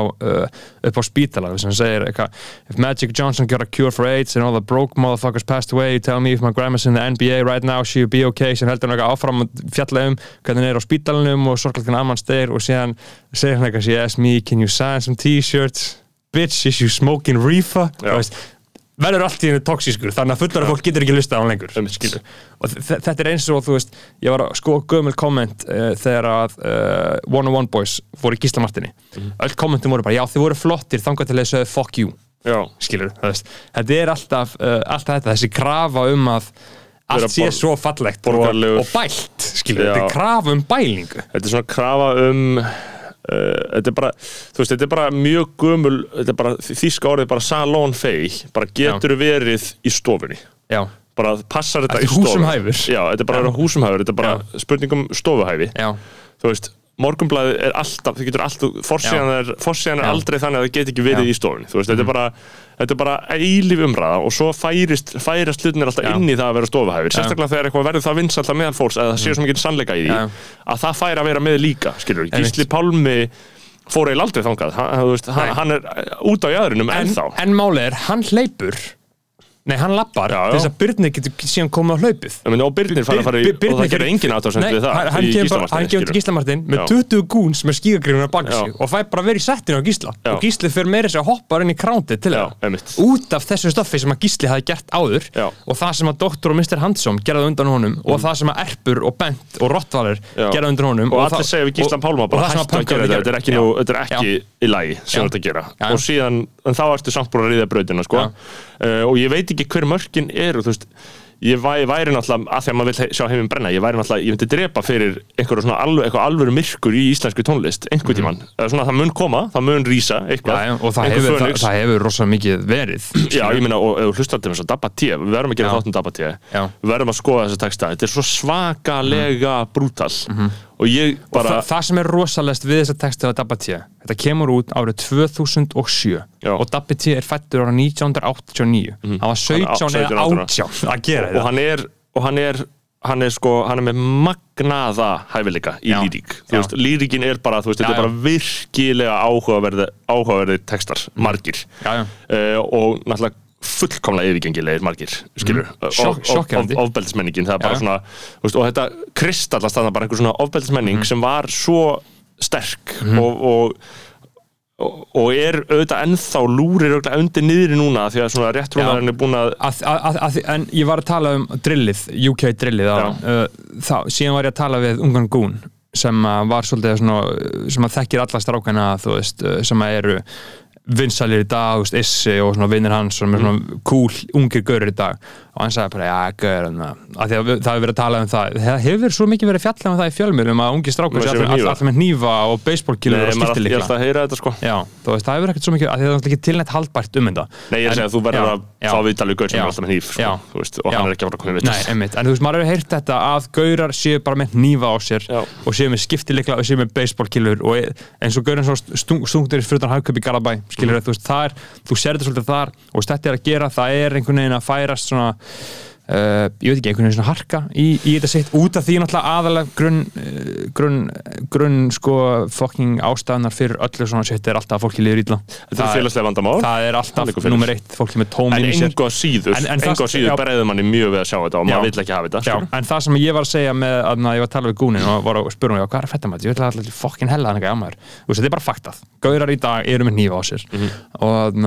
á spítala sem hann segir eitthvað if Magic Johnson got a cure for AIDS and all the broke motherfuckers passed away, tell me if my grandma's in the NBA right now, she would be okay sem heldur hann eitthvað áfram fjalla hvernig hann á spítalanum og sorglega hann amma hans deyr og síðan segir hann eitthvað she asked me, can you sign some t-shirts bitch, is you smoking reefer verður allt í hennu toxískur þannig að fullara fólk getur ekki hlusta á hann lengur og þetta er eins og þú veist ég var að gömul komment þegar að 101 Boys voru í Gísla Martini öll kommentum voru bara já þið voru flottir þangað til að segja fuck you skilur, þetta er alltaf þetta, þessi krafa að allt sé svo fallegt og bælt skilur, þetta er krafa bælingu þetta er svona krafa þetta er bara, þú veist, þetta er bara mjög gömul, þetta er bara þýska orðið bara salon fei, bara getur verið í stofunni bara passar þetta í stofunni þetta er bara húsumhæfur, þetta er bara spurningum stofuhæfi þú veist, Morgunblaðið er alltaf, þið getur alltaf forsíðan er aldrei þannig að það get ekki verið í stofunni þú veist, þetta er bara eilíf umræða og svo færast hlutinir alltaf inn í það að vera stofuhæfir sérstaklega þegar eitthvað verður það vinsælt að meðal fólks að það sé svo mikið sannleika í því að það fær að vera með líka, skilur Gísli Pálmi fór eiginlega aldrei þangað hann er út á jaðrinum ennþá en málið er, hann hleypur Nei, hann lappar til þess að Birnir getur síðan komið á hlaupið. Og Birnir fara í, og það gerir engin aðtáðsend við það í Gíslamartin. Hann kemur til Gíslamartin með 20 gúns með skígagrifuna bak sig og fær bara verið í settinu á Gísla. Og Gísli fyrir meira þess að hoppa inn í krántið til það. Út af þessu stoffi sem að Gísli hafði gert áður og það sem að Dr. og Mr. Handsome gerði undan honum og það sem að Erpur og Bent og Rottvaler gerði undan honum. Og allir segja við Gísla Pálma bara hættu að gera þetta. Þetta er ekki í lagi sem þetta gera. Og síðan, en þá ertu samt búin að ríða brautina, sko. Og ég veit ekki hver mörkin eru, þú veist, ég væri náttúrulega, að því að maður vil sjá heiminn brenna, ég myndi drepa fyrir eitthvað alvöru myrkur í íslenskri tónlist, einhvern tímann, svona það mun koma, það mun rísa eitthvað. Og það hefur rosa mikið verið. Já, ég meina, og hlustar til þess að Dabba T, við verðum að gera þátt Dabba T, við verðum að skoða þessa texta, þetta svo svakalega brútal. Og ég bara... Það sem rosalegst við þessa texta á Dabba T, þetta kemur út árið 2007 og Dabba T fæddur árið 1989. Hann var 17 eða 18 að gera þetta. Og hann er með magnaða hæfileika í lýrík. Þú veist, lýríkin bara, þú veist, þetta bara virkilega áhugaverðir textar, margir. Og náttúrulega fullkomlega yfirgengilegir margir, skilur, ofbeldismenningin, það bara svona, þú veist, og þetta kristallast þarna bara einhver svona ofbeldismenning sem var svo sterk og auðvitað ennþá lúrir undir niðri núna því að svona réttrúnaðurinn búin að... En ég var að tala drillið, UK drillið síðan var ég að tala við Ungan Gún sem var svolítið svona, sem að þekkir alla strákana, þú veist, sem eru vinsælir í dag, Issi og svona vinnir hans og með svona cool, ungir gaurir í dag og hann sagði bara, gaur af því að það hefur verið að tala það hefur svo mikið verið fjallað það í fjölmiðlum að ungir strákar sé alltaf með hnífa og baseballkílur og skiptilikla. Ég ætla að heyra þetta, sko. Já, þú veist, það hefur ekkert svo mikið, af því það er ekki tilnætt haldbært þetta. Nei, ég segi að þú verður að fá viðtal við gaur sem er alltaf með hníf, sko, þú veist, og hann ekki að fara að koma við. Nei, einmitt, en þú veist, maður hefur heyrt þetta að gaurar séu bara með hnífa á sér og séu með skiptilikla og séu með baseballkílur og eins og gaurin stungtur fyrir utan Hagkaup í Garðabæ, skilur þú veist, þú sér þetta svolítið þar og þetta að gera, það einhvern veginn að færast svona ég veit ekki, einhvern veginn svona harka í þetta sitt út af því náttúrulega aðalega grunn sko fucking ástæðunar fyrir öllu svona sitt alltaf að fólki líður illa. Þetta félagslega vandamál. Það alltaf nummer 1, fólki með tóm inn í sér. En engu að síður bregður manni mjög við að sjá þetta og maður vill ekki hafa þetta. Já, en það sem ég var að segja með að ég var að tala við Gúnin og var að spyrja mig, hvað fetta maður? Ég vil alltaf fucking hella þannig að maður. Þetta bara faktað. Gaurar í dag eru með hnífa á sér. Og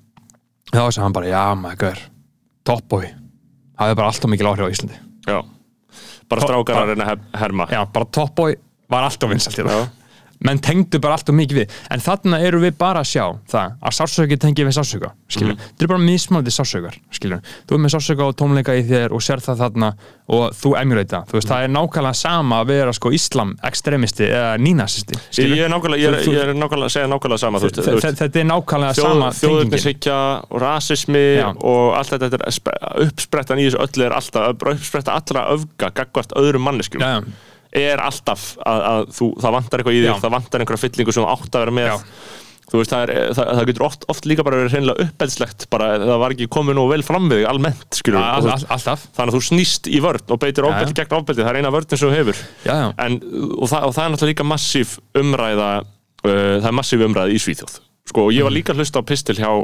þá sagði hann bara, já maður, gaur, top boy. Það hefði bara alltaf mikil áhrif á Íslandi. Já, bara strákar að reyna að herma. Já, bara Top Boy var alltaf vinsælt í það. Menn tengdu bara alltaf mikið við. En þarna eru við bara að sjá það að sársauki tengið við sársauka, skilur. Þetta bara mismunandi sársaugar, skilur. Þú með sársauka og tómleika í þér og sér það þarna og þú emulata. Þú veist, það nákvæmlega sama að vera sko islam ekstremisti eða nýnazisti. Ég er nákvæmlega að segja nákvæmlega sama, þú veist. Þetta er nákvæmlega sama tengingin. Þjóðernishyggja og rasismi og allt þetta uppsprettan í þessu öllu er alltaf uppspretta allra öfga gagnvart öðrum manneskjum. Alltaf að það vantar eitthvað í þig, það vantar einhverja fyllingu sem átt að vera með. Þú veist, það getur oft líka bara verið hreinlega uppelslegt, bara það var ekki komið nú vel fram við þig almennt, skilur. Alltaf. Þannig að þú snýst í vörn og beitir ofbeldi gegn ofbeldi, það er eina vörnin sem þú hefur. Og það er náttúrulega líka massív umræða, það er massív umræða í Svíþjóð. Sko, og ég var líka að hlusta á pistil hjá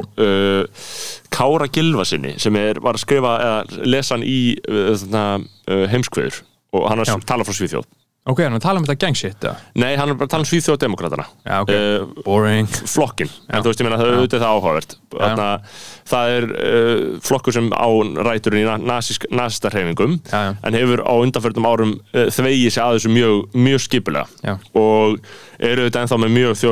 Kára Gylfasyni sem var að skrifa eða lesa hann í Heimskveður og hann er að tala frá Svíþjóð. Ok, hann er að tala um þetta gang shit, eða? Nei, hann er bara að tala um Svíþjóð og demokratana. Já, ok. Boring. Flokkin. En þú veist, ég meina, það er áhugavert. Það er flokkur sem á ræturinn í nasistarhreyfingum en hefur á undanförnum árum þvegið sig að þessu mjög skipulega og eru þetta ennþá með mjög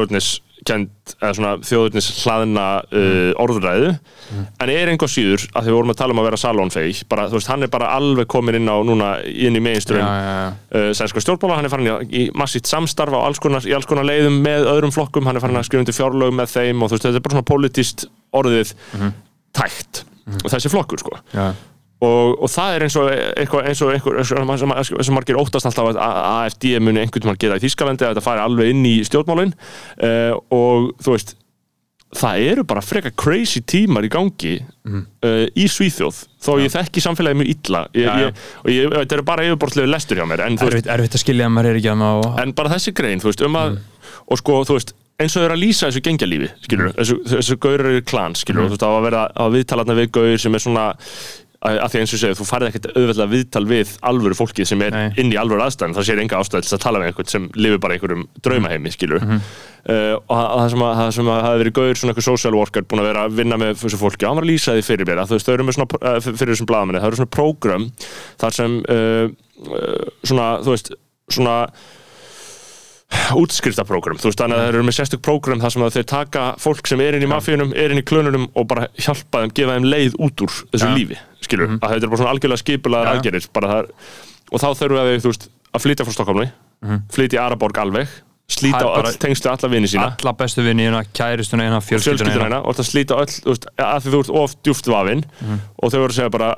þjóðurnis hlaðina orðræðu en engu að síður að við vorum að tala um að vera salónfeig bara, þú veist, hann er bara alveg komin inn í mainstream sænska stjórnmála, hann er farin í massíft samstarf í alls konar leiðum með öðrum flokkum, hann er farin að skrifa undir fjárlög með þeim og þú veist, þetta er bara svona pólitískt orðið tækt og þessi flokkur, sko og það er eins og margir óttast alltaf að AfD muni einhvern veginn gera í Þýskalandi að þetta fari alveg inn í stjórnmálin og þú veist það eru bara frekar crazy tímar í gangi í Svíþjóð þó ég þekki samfélagið mjög illa og þetta eru bara yfirborðslegu lestur hjá mér Erfitt að skilja að maður er ekki að en bara þessi grein, þú veist, og sko, þú veist eins og þau eru að lýsa þessu gengjalífi, skilur þessu gaurar eru klan, skilur þú veist, að vera að viðtalarna við gaur sem er svona að því eins og segja, þú farið ekkert auðveldlega viðtal við alvöru fólkið sem er inn í alvöru aðstæðan, það sér enga ástæð til að tala með einhvern sem lifir bara einhverjum draumaheimi, skilur og það sem hafi verið gaur svona einhver social worker búin að vera að vinna með þessu fólki og hann var að lýsa því fyrir mér, að þú veist, þau eru með svona fyrir þessum blaðamenni, það eru svona prógram þar sem svona, þú veist, svona útskriftarprógram, þú veist, þannig að þeir eru með sérstök prógram þar sem að þeir taka fólk sem inn í mafíunum, inn í klönunum og bara hjálpa þeim, gefa þeim leið út úr þessu lífi, skilur, að þetta er bara svona algjörlega skipulaðar aðgerðir, bara það, og þá þurfum við, þú veist, að flytja frá Stokkhólmi, flytja í Araborg alveg, slíta á öll tengslu alla vini sína, alla bestu vini, kæristuna eina, fjölskylduna eina, og það slíta öll, þú veist, að því þú ert of djúpt vafinn, og þau voru að segja bara,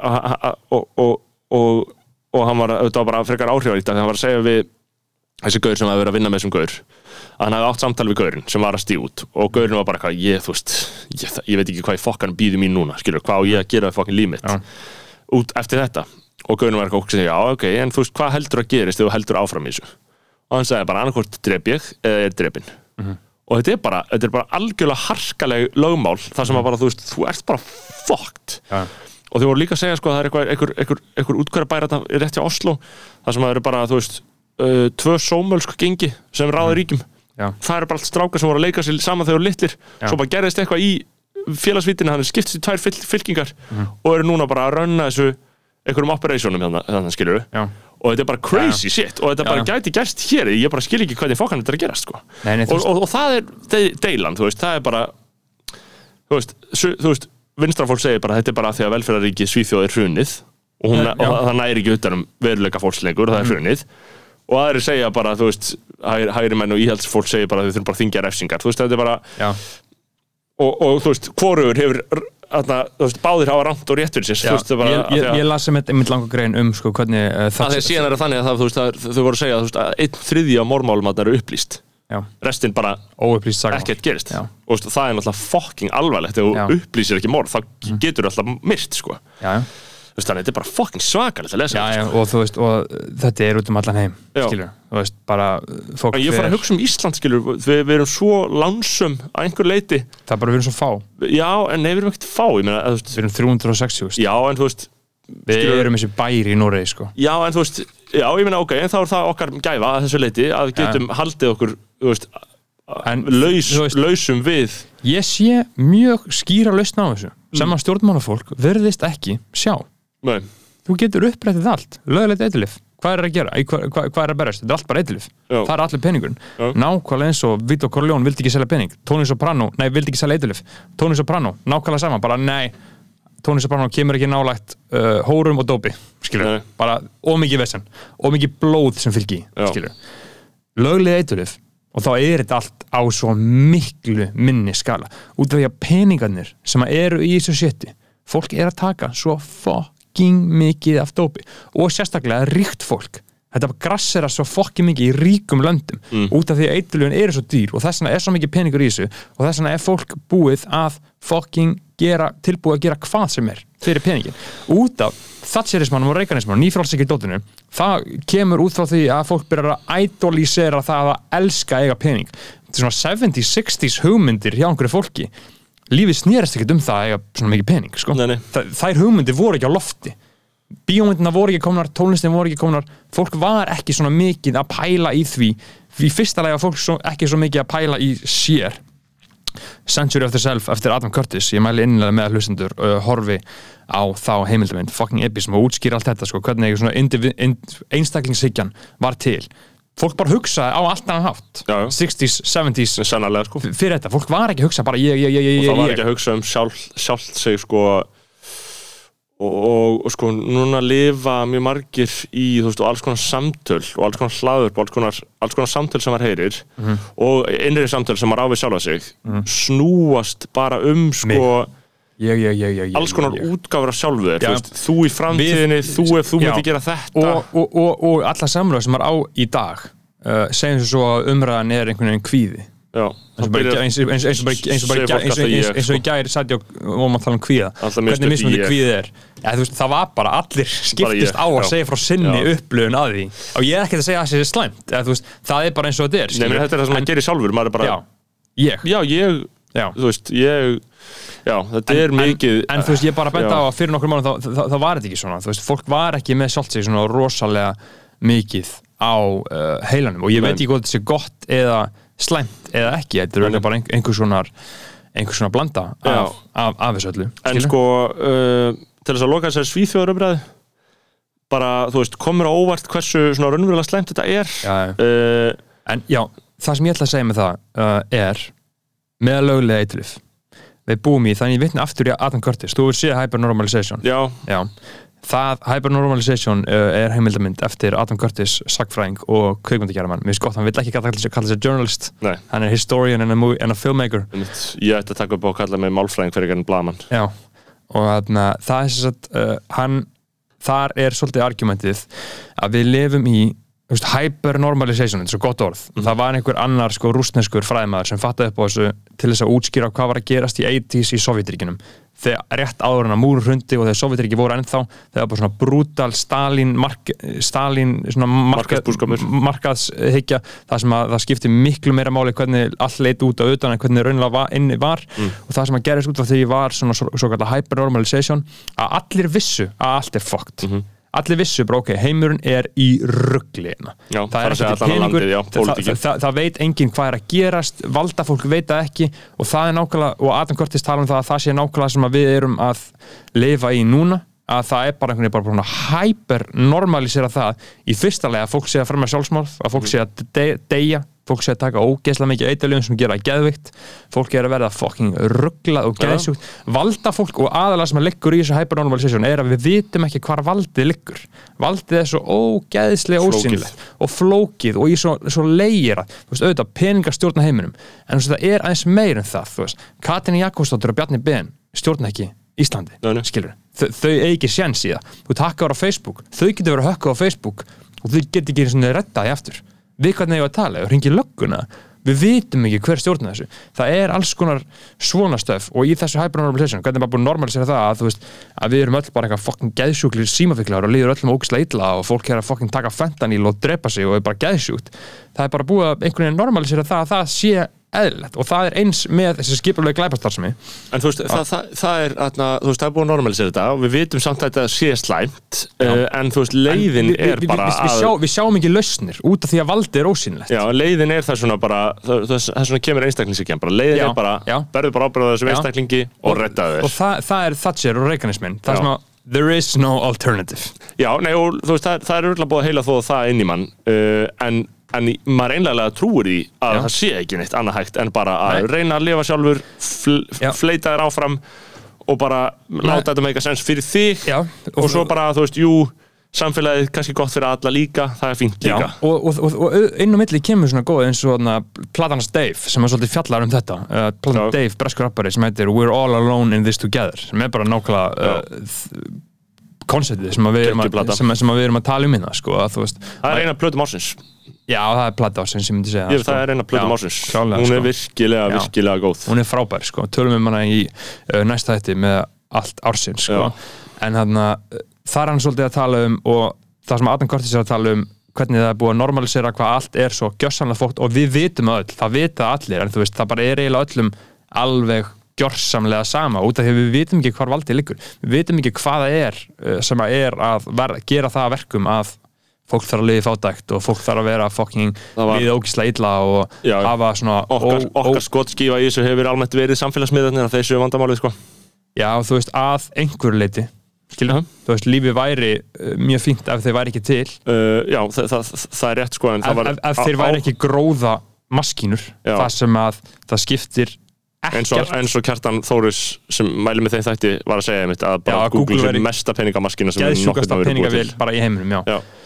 og hann var, þetta var bara frekar áhrifaríkt, þegar hann var að segja við þessi gaur sem hafði verið að vinna með þessum gaur að hann hafði átt samtal við gaurinn sem var að stíga út og gaurinn var bara eitthvað, þú veist ég veit ekki hvað í fokkanum býður mín núna skilur, hvað á ég að gera við fokkin líf mitt út eftir þetta og gaurinn var eitthvað og segja, já ok, en þú veist, hvað heldur að gerist þegar þú heldur áfram í þessu og hann sagði bara, annarkvort drep ég eða er drepinn og þetta er bara algjörlega harkaleg lögmál þar sem að bara, þú veist, þú ert bara fucked og þau voru líka að segja, sko, það er einhver útkvæðarbæri rétt hjá Oslo þar sem að eru bara, þú veist 2 sómölsk gengi sem ráða ríkjum það eru bara allt strákar sem voru að leika sér saman þegar litlir svo bara gerðist eitthvað í félagsvítina þannig skiptist í 2 fylkingar og eru núna bara að rönna þessu einhverjum operationum þannig skilur við og þetta er bara crazy shit og þetta bara gæti gerst hér ég bara skil ekki hvernig fokkan þetta er að gerast sko. og það er deilan þú veist, það er bara þú veist vinstrafólk segir bara þetta er bara því að velferðarríki Svíþjóð er hrunið og það næri ekki utan veruleika fólks lengur og það er hrunið og aðrir segja bara, þú veist, hægri menn og íhaldsfólk segja bara að þau þurfum bara að þyngja refsingar, þú veist, þetta er bara og þú veist, hvorugur hefur þú veist, báðir hafa rangt og rétt fyrir sér, þú veist, það bara ég las sem einmitt langa grein sko, hvernig það er síðan þannig að það, þú veist, þau voru að segja, þú veist, að 1/3 af morðmálum eru upplýst restin bara ekkert gerist og það er náttúrulega fucking alvarlegt ef þú upplýsir ekki morð, þá getur þú alltaf myrt, sko þannig að þetta er bara fucking svakalegt að lesa og þú veist, og þetta er út allan heim skilur, þú veist, bara fólk ég fara að hugsa Ísland, skilur, við erum svo lánsum að einhver leiti það er bara, við erum svo fá en nei, við erum ekkert fá, ég meina, þú veist við erum 360, en þú veist við erum þessi bæri í Noregi, sko en þú veist, ég meina, ok, en þá er það okkar gæfa að þessu leiti, að getum haldið okkur, þú veist lausum við ég sé mjög skýra lausn á þessu sem að stjórnmálafólk virðist ekki sjá Nei. Þú getur upprættið allt, lögulegt eiturlyf hvað er að gera, hvað er að berast þetta er allt bara eiturlyf, það er allir peningurinn nákvæmlega eins og Vito Corleone vildi ekki selja pening Tony Soprano, vildi ekki selja eiturlyf Tony Soprano, nákvæmlega saman, bara nei Tony Soprano kemur ekki nálægt hórum og dópi, skilur bara ómikið vesen, ómikið blóð sem fylgir skilur lögulegt eiturlyf og þá er þetta allt á svo miklu minni skala út af því að peningarnir sem eru í þessu shiti fólk er að taka svo mikið af dópi og sérstaklega ríkt fólk þetta grassera svo mikið í ríkum löndum út af því að eiturlyfin eru svo dýr og þess vegna er svo mikið peningur í þessu og þess vegna er fólk búið að tilbúið að gera hvað sem er fyrir peningin út af thatcherismannum og reaganismannum nýfrjálshyggju það kemur út frá því að fólk byrjar að idolísera það að elska eiga pening þetta er svona 70s, 60s hugmyndir hjá einhverju fólki lífið snerist ekkert það að eiga svona mikið pening sko. Þær hugmyndir voru ekki á lofti bíómyndina voru ekki komnar, tónlistin voru ekki komnar fólk var ekki svona mikið að pæla í því í fyrsta lagi var fólk ekki svo mikið að pæla í sér Century of the Self eftir Adam Curtis ég mæli innlega með hlustendur horfi á þá heimildamind fucking epic sem útskýr allt þetta sko, hvernig svona einstaklingshyggjan var til fólk bara hugsaði á allt annan hátt 60s, 70s sannarlega, sko. Fyrir þetta, fólk var ekki að hugsa bara ég og það var ekki að hugsa sjálft sig sko og sko núna lifa mjög margir í þú veist og alls konar samtöl og alls konar hlaður og alls konar samtöl sem maður heyrir og innri samtöl sem maður á við sjálfa sig snúast bara sko alls konar útgáfur af sjálfu þér þú í framtíðinni, þú ef þú myndi gera þetta og alla samröð sem maður á í dag segjum svo að umræðan er einhvern veginn kvíði eins og í gær satt ég og maður tala kvíða hvernig mismunandi kvíði er það var bara allir skiptist á að segja frá sinni upplifun að því og ég er ekki að segja að það sé slæmt það er bara eins og þetta er þetta er það sem maður gerir sjálfur maður er bara þetta er mikið en þú veist ég bara benda á að fyrir nokkur mánuð það var þetta ekki svona fólk var ekki með sjálft sig svona rosalega mikið á heilanum og ég veit ekki hvort þetta sé gott eða slæmt eða ekki, þetta er bara einhvers svona blanda af þessu öllu. En sko, til þess að loka þessari Svíþjóðarumræðu, bara, þú veist, komur á óvart hversu svona raunverulega slæmt þetta er. En já, það sem ég ætla að segja með það með löglega eiturlyf við búum í, þannig ég vitna aftur í Adam Curtis þú séð Hypernormalization Já. Það, Hypernormalization heimildamynd eftir Adam Curtis sagfræðing og kvikmyndagerðarmann mér finnst gott, hann vill ekki kalla sig journalist Nei. Hann historian and a filmmaker Ég ætti að taka upp og kalla mig málfræðing fyrir en blaðmann Já, og það sem sagt þar svolítið argumentið að við lifum í hypernormalization, þetta er svo gott orð það var einhver annar rússneskur fræðimaður sem fattaði upp á þessu til þess að útskýra hvað var að gerast í 80s í Sovétríkjunum þegar rétt áður en að múrinn hrundi og þegar Sovétríki voru ennþá þegar bara svona brútal Stalin markaðshyggja það sem að það skipti miklu meira máli hvernig allt leit út á utan en hvernig raunlega inni var og það sem að gerist út af því var svona svo kallar hypernormalization að allir vissu að allt fucked allir vissu bara heimurinn í rugli það ekki peningur það veit enginn hvað að gerast valdafólk veit það ekki og það nákvæmlega, og Adam Curtis tala það að það sé nákvæmlega sem að við erum að lifa í núna að það bara einhvern veginn bara hypernormalisera það í fyrsta lagi að fólk sé að fremja sjálfsmorð að fólk sé að deyja fólk sé að taka ógeðslega mikið eiturlyfjum sem gera geðveikt fólk að verða fucking ruglað og geðsjúkt valdafólk og aðalega sem að liggur í þessu hypernormalization að við vitum ekki hvar valdið liggur valdið svo ógeðslega ósýnilegt og flókið og í svo leira auðvitað peningar stjórna heiminum en það aðeins meir en það Katrín Jakobsdóttir og Bjarni Ben stjórna ekki Íslandi, skilur þau ekki séns í það, þú takkar á Facebook þau getur verið að hökka á Facebook og þau getur ekki einu sinni reddað í aftur við hvernig ég var að tala, ég hringi lögguna við vitum ekki hver stjórna þessu það alls konar svona stöf og í þessu hypernormalization, hvernig bara búin að normalisera það að við erum öll bara eitthvað fucking geðsjúklir símafíklar og líður öllum ógeðslega illa og fólk að fucking taka fentanyl og drepa sig og bara geðsjúkt það bara búið að einhvern veginn normalisera það að það sé eðlilegt og það eins með þessi skipulegu glæpastarfsemi en þú veist, það það búið að normalisera þetta og við vitum samt að þetta sé slæmt en þú veist, leiðin bara við sjáum ekki lausnir út af því að valdið ósýnilegt Já, leiðin það svona bara það svona kemur einstaklingshyggjan bara leiðin bara, berðu bara ábyrgð á þessu einstaklingi og reddaðu þér og það Thatcher og Reaganismin það sem að there is no alternative Já, nei, og þú veist, það örugglega búið að heila þó það inn í mann en maður einlega trúir því að það sé ekki neitt annað hægt en bara að reyna að lifa sjálfur fleita þér áfram og bara láta þetta make a sense fyrir þig og svo bara, þú veist, samfélagið kannski gott fyrir alla líka, það fínt líka og inn á milli kemur svona góð eins og Platan's Dave sem svolítið fjallar þetta Platan's Dave, breskur rappari sem heitir We're all alone in this together sem bara nákvæmlega konceptið sem við erum að tala hérna það eina plötum ársins Já, það plata ársins, ég myndi segja það eina plötum ársins, hún virkilega góð hún frábær, tölum hana í næsta þætti með allt ársins en þar hann svolítið að tala og það sem Adam Curtis að tala hvernig það búið að normalisera hvað allt svo gjörsamlega fólk og við vitum öll, það vita allir en þú veist, það bara eiginlega öllum alveg gjörsamlega sama út af því við vitum ekki hvar valdið liggur við vitum ekki hvað það sem að gera það að verkum að fólk þarf að lifa í fátækt og fólk þarf að vera fucking við ógeðslega illa og hafa svona okkar skotskífa í þessu hefur almennt verið samfélagsmiðlarnir að þessu vandamálið Já, þú veist, að einhverju leyti þú veist, lífið væri mjög fínt ef þeir væri ekki til Já, það rétt en ef þeir væri ekki gróða maskínur það sem að það skiptir eins og Kjartan Þóris sem mæli með þeim þætti var að segja einmitt að bara Google er mesta peningamaskina sem geðsjúkasta peningavél bara í heiminum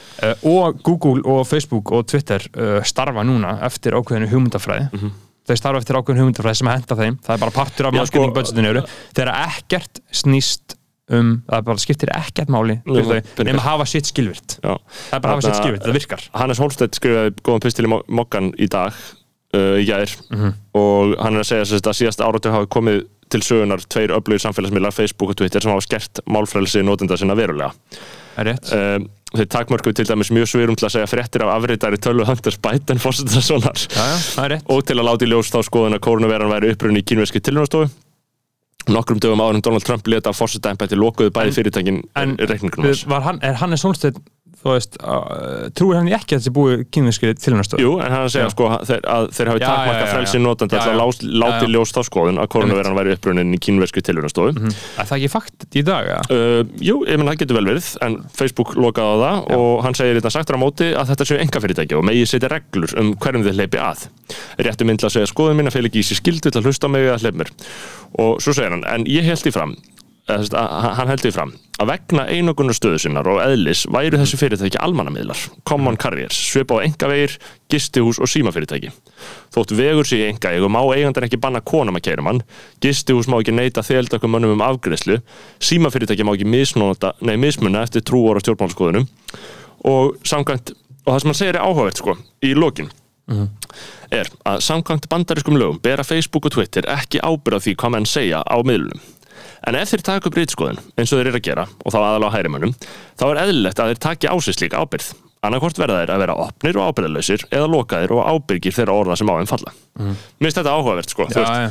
og Google og Facebook og Twitter starfa núna eftir ákveðinu hugmyndafræði þau starfa eftir ákveðinu hugmyndafræði sem henda þeim það bara partur af marketing budgetinu þegar ekkert snýst það bara skiptir ekkert máli nema að hafa sitt skilvirt það bara hafa sitt skilvirt, það virkar Hannes Hólmstedt skrifaði góðan pistil í Moggan í dag í gær og hann að segja að síðasta áratug hafi komið til sögunar 2 öflugir samfélagsmiðlar Facebook og Twitter sem hafa skert málfrelsi notenda sinna verulega þeir takmörkuðu til dæmis mjög svigrúm til að segja fréttir af afritari tölvu Hunters Biden forsetasonar og til að láta í ljós þá skoðun að kórónuveiran væri upprunnin í kínverskri tilraunastofu nokkrum dögum áður en Donald Trump lét af forsetaembætti lokuðu bæði fyrirtækin reikningunum Hannes Hólmstedt þú veist, trúir hann ekki að þetta búið kínverskri tilhörnarstöð? Jú, en hann segja sko að þeir hafi takmarkað frelsi notandi að láti ljós þá skoðun að koronaveiran væri upprunnin í kínverskri tilhörnarstöðu. Er það ekki fakt í dag? Jú, ég menn það getur vel verið, en Facebook lokaði á það og hann segir þetta sagt á móti að þetta séu einkafyrirtæki og megi setja reglur hverjum þeir hleypi að. Réttu mynd til að segja skoðun mín að fel ekki í sig skyldu til að hlusta á mig eða hleypa mér. Og svo segir hann, en ég held hann held því fram að vegna einokunarstöðu sinnar og eðlis væru þessi fyrirtæki almannamiðlar, common carriers, svipað á einkavegir, gistihús og símafyrirtæki. Þótt vegur sé í einkaeigu má eigandinn ekki banna konum að keyra hann, gistihús má ekki neita þeldökum mönnum afgreiðslu, símafyrirtæki má ekki mismuna eftir trúar og stjórnmálaskoðunum og það sem hann segir áhugavert sko, í lokin er að samkvæmt bandarískum lögum bera Facebook og Twitter ekki ábyrgð á því hvað menn segja á miðlunum. En ef þeir taka upp ritskoðun, eins og þeir eru að gera, og þá aðalega á hægrimönnum, þá er eðlilegt að þeir taki á sig slíka ábyrgð. Annaðhvort verða þeir að vera opnir og ábyrgðarlausir eða lokaðir og ábyrgir þeirra orða sem á þeim falla. Mér finnst þetta áhugavert, sko.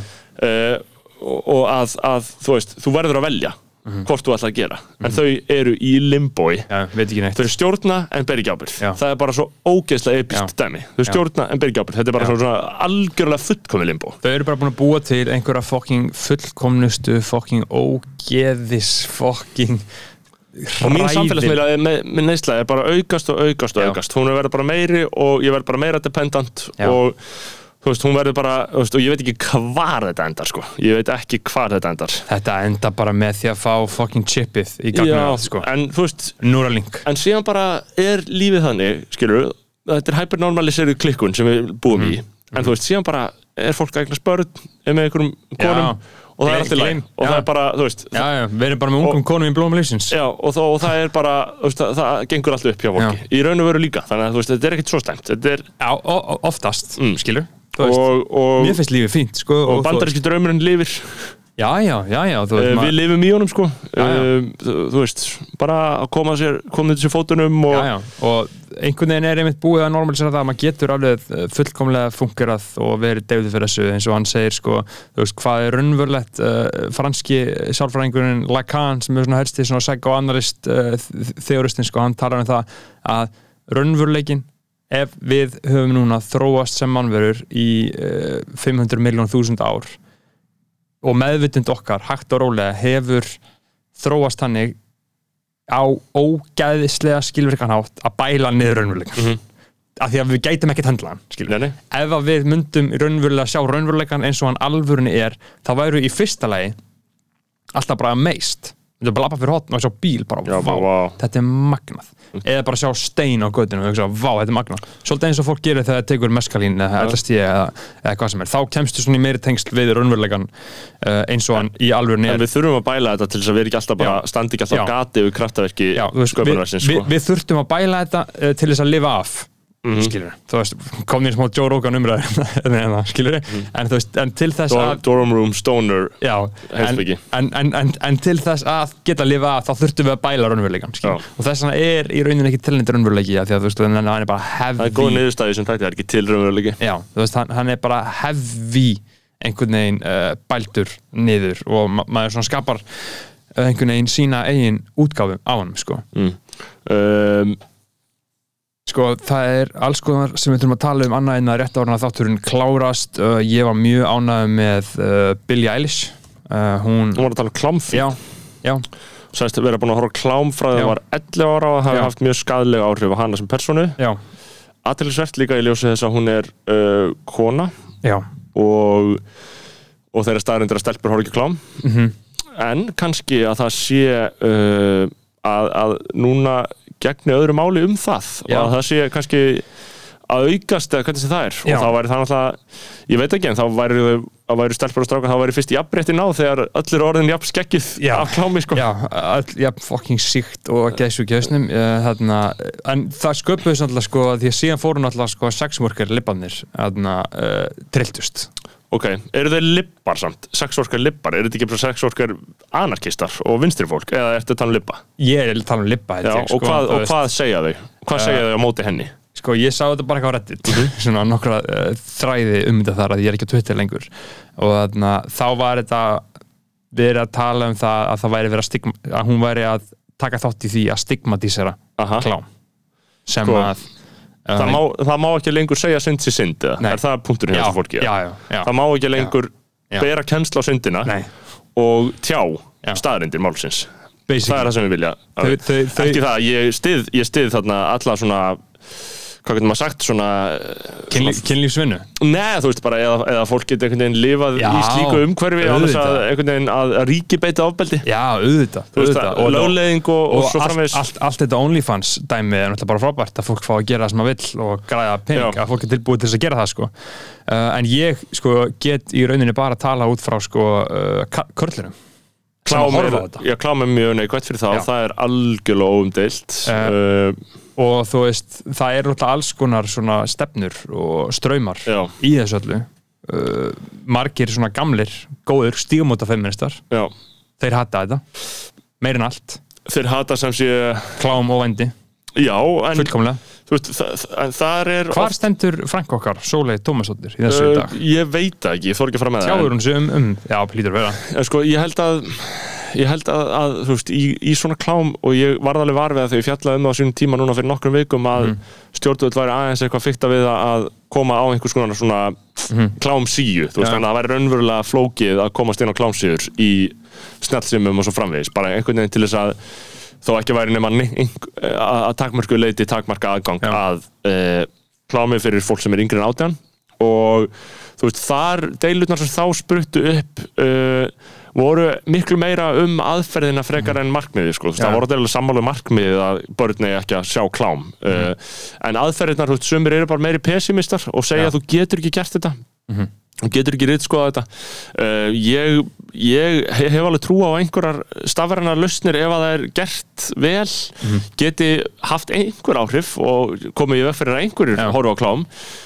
Og að þú veist, þú verður að velja hvort þú ætla að gera. En þau eru í limbói. Veit ekki neitt. Þau stjórna en ber ekki ábyrgð. Það er bara svo ógeðslega epískt dæmi. Þau stjórna en ber ekki ábyrgð. Þetta er bara svona algjörlega fullkomið limbó. Þau eru bara búin að búa til einhverja fucking fullkomnustu fucking ógeðis fucking og mín samfélagsmiðla með neysla er bara aukast og aukast og aukast. Hún er verið bara meiri og ég verð bara meira dependent og þú veist, hún verður bara, þú veist, og ég veit ekki hvar þetta endar, sko. Ég veit ekki hvar þetta endar. Þetta endar bara með því að fá fucking chipið í gagnum, sko. En, þú veist, Neuralink. En síðan bara er lífið þannig, skilur, þetta er hypernormaliseruð klikkun sem við búum í. En þú veist, síðan bara er fólk að eignast börn, með einhverjum konum, og það er alltaf læg. Og það er bara, þú veist. Við erum bara með ungum konum í blóma lífsins. Og það er bara, þú veist, það gengur alltaf upp hjá fólki. Í raun og veru líka, þannig að, þú veist, þetta er ekkert svo slæmt. Þetta er oftast, skilur. Mér finnst lífið fínt sko, og bandaríski draumurinn lifir við lifum í honum sko. Þú veist, bara að koma þessi fótunum og einhvern veginn er einmitt búið að normalisera það að maður getur alveg fullkomlega fungerað og verið deyfður fyrir þessu eins og hann segir sko, þú veist, hvað er raunverulegt franski sálfræðingurinn Lacan sem er svona helsti svona psychoanalyst theoristinn sko, hann talar það að raunveruleikin ef við höfum núna þróast sem mannverur í 500 milljón þúsund ár og meðvitund okkar hægt og rólega hefur þróast þannig á ógæðislega skilvirkan hátt að bæla niður raunveruleikan af því að við gætum ekkert höndla hann skilur. Ef að við myndum raunverulega sjá raunveruleikan eins og hann alvörunni er þá væru í fyrsta lagi alltaf bara amazed við erum bara lappa fyrir hotn og sjá bíl bara, þetta er magnað eða bara sjá stein á götunum og hugsa, þetta er magnað svolítið eins og fólk gerir þegar það tekur meskalín eða LSD eða hvað sem er, þá kemstu svona í meiri tengsl við raunveruleikan eins og hann í alvörunni er. En við þurfum að bæla þetta til þess að við ekki alltaf bara standi ekki alltaf gati yfir kraftaverki sköpunarversins sko. Við þurftum að bæla þetta til þess að lifa af skilur, þú veist, kom nýr smá Joe Rogan umræður skilur, en þú veist, en til þess að Dorm Room Stoner en til þess að geta lifa af, þá þurftum við að bæla raunveruleikan, skilur, og þess vegna er í rauninni ekki tilnefndur raunveruleiki, því að þú veist, hann er bara heavy. Það er góð niðurstaði sem þetta er ekki til raunveruleiki. Já, þú veist, hann er bara heavy einhvern veginn bæltur niður og maður svona skapar einhvern veginn sína eigin útgáfu á hann, sko. Sko, það er alls konar sem við þurfum að tala annað en að rétt ára þátturinn klárast. Ég var mjög ánægður með Billie Eilish. Hún var að tala um klámfík. Já. Sæst vera búin að horfa klám frá því að var 11 ára og það hafi haft mjög skaðlega áhrif á hana sem persónu. Já. Athyglisvert líka í ljósi þess að hún er kona. Já. Og þeirra staðreyndir að stelpur horfa ekki klám. En kannski að það sé að núna gegni öðru máli það og að það sé kannski að aukast eða hvernig sem það er og þá væri það náttúrulega, ég veit ekki en þá væri stelpur og strákar, þá væri fyrst jafnrétti náð þegar öll er orðin jafn skeggið af klámi sko. Já, öll jafn fucking síkt og gæsu gæsnum en það sköpuðist náttúrulega sko því að síðan fóru náttúrulega sko sexworker libbarnir trilltust. Ok, eru þeir libbar samt? Sexworker libbar? Eru þetta ekki bara sexworker anarkistar og vinstri fólk? Eða ertu að tala um libba? Ég er að tala um libba, held ég. Og hvað segja þau? Hvað segja þau á móti henni? Sko, ég sá þetta bara ekki á Reddit. Svona nokkra þræði þetta þar að ég er ekki á Twitter lengur. Og þá var þetta verið að tala um það að það væri verið að hún væri að taka þátt í því að stigmatísera klám. sem að það má ekki lengur segja synd sé synd, er það punkturinn hjá þessu fólki? Já. Það má ekki lengur bera kennsl á syndina og tjá staðreyndir málsins. Það er það sem við vilja. Ekki það, ég styð þarna alla svona, hvað getur maður sagt, svona kynlífsvinnu? Nei, þú veist bara, eða fólk getur einhvern veginn lifað í slíku umhverfi á þess að einhvern veginn að ríki beita ofbeldi. Já, auðvitað. Og lögleiðing og svo framvegis. Allt þetta OnlyFans dæmi er náttúrulega bara frábært að fólk fá að gera það sem maður vill og græða pening, að fólk er tilbúið til þess að gera það, sko. En ég, sko, get í rauninni bara að tala út frá, sko, körlunum. Klám er mjög neikvætt fyrir þá, það er algjörlega óumdeilt. Og þú veist, það er náttúrulega alls konar svona stefnur og straumar í þessu öllu. Margir svona gamlir, góður, stígamótafeministar, þeir hata þetta, meir en allt. Þeir hata sem sé... Klám og vændi. Já, en... Fullkomlega. Þú veist, þar er... Hvar stendur frænka okkar, Sóley Tómasdóttir, í þessu dag? Ég veit það ekki, ég þori ekki að fara með það. Tjáður hún sig já, hlýtur vera. Sko, ég held að þú veist, í svona klám, og ég varð alveg var við það þegar ég fjallaði það á sínum tíma núna fyrir nokkrum vikum að stjórnvöld væri aðeins eitthvað fikta við að koma á einhvers konar svona klámsíu, þú veist, þannig að það væri raunverulega flókið að komast inn á klámsíur í snjallsímum og svo framvegis, bara einhvern veginn til þess að þó ekki væri nema að takmörku leyti takmarka aðgang að klámi fyrir fólk sem er yngri en 18 og þú veist, þar deilurnar sem þá spruttu upp voru miklu meira aðferðina frekar en markmiði, sko. Það voru alveg sammála markmiðið að börn eigi ekki að sjá klám. En aðferðirnar, þú veist, sumir eru bara meiri pessimistar og segja að þú getur ekki gert þetta. Þú getur ekki ritskoða þetta. Ég hef alveg trú á einhverjar stafrænar lausnir ef að það er gert vel, geti haft einhver áhrif og komið í veg fyrir að einhverjir horfa á klám.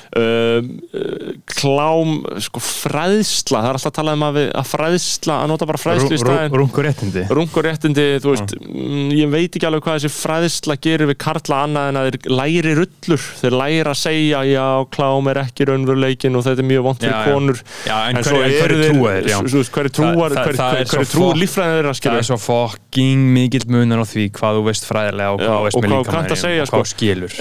Klám, sko, fræðsla, það er alltaf að tala að fræðsla, að nota bara fræðslu í staðinn. Runguréttindi, þú veist, ég veit ekki alveg hvað þessi fræðsla gerir við karla annað en að þeir læri rullur, þeir læra að segja, já, klám er ekki raunveruleikinn og þetta er mjög vont fyrir konur. Já, en hverju trúar líffræðin þeirra, skilur? Það er svo fucking mikill munur á því hvað þú veist fræðilega og hvað þú veist með líkamæri og hvað skilur.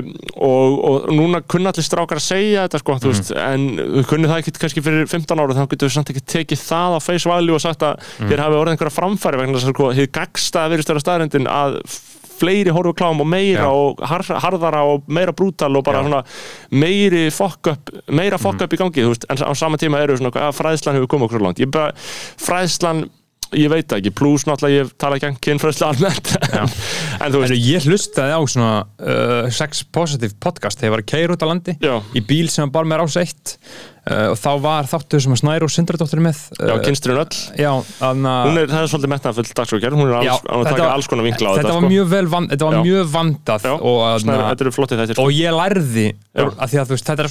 Og núna kunna allir strákar að segja þetta, sko, þú veist, en kunni það ekki kannski fyrir 15 ára, þá getur við samt ekki tekið það á face value og sagt að hér hafi orðið einhverja framfæri vegna þess að hið gagnstæða virðist vera staðreyndin að fleiri horfa á klám og meira og harðara og meira brútal og bara svona meira fuck up í gangi, þú veist, en á sama tíma eru svona að fræðslan hefur komið okkur svo langt. Fræðslan, ég veit ekki, plus náttúrulega ég tala ekki kynfræðslu almennt en þú veist... Ég hlustaði á svona sex positive podcast þegar ég var að keyra út á landi í bíl sem var með Rás 1 og þá var þáttur sem að Snærós Sindradóttir með Kynsturinn öll það er svolítið metnaðarfull dagskrárgerð, hún er að taka alls konar vinkla á þetta. Þetta var mjög vandað þetta eru flottið þættir og ég lærði af því að þú veist, þetta er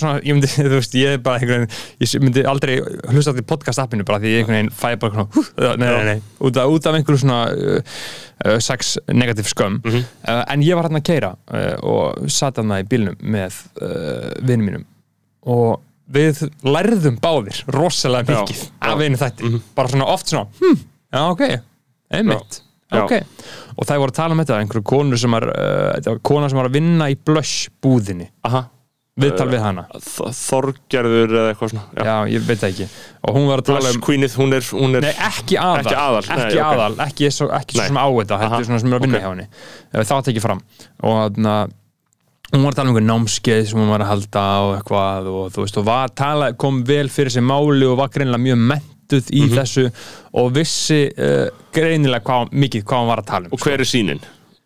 svona ég myndi aldrei hlusta á því podcast appinu bara því ég einhvern veginn fæ bara út af einhverju svona sex negativ skömm en ég var hérna að keyra og sat þarna í bílnum með vinum mínum og við lærðum báðir rosalega mikið af einu þætti bara svona oft svona já ok, einmitt ok, og það voru að tala um þetta einhverju konu sem kona sem var að vinna í Blush búðinni viðtal við hana Þorgerður eða eitthvað svona já, ég veit það ekki og hún var að tala Blush Queenið, hún er nei, ekki aðal ekki svo sem á þetta þetta er svona sem er að vinna hjá henni það var tekið fram og hún var að tala um einhver námskeið sem hún var að halda og eitthvað og þú veist og kom vel fyrir sig máli og var greinilega mjög mentuð í þessu og vissi greinilega hvað hún var að tala um. Og hver er sýnin?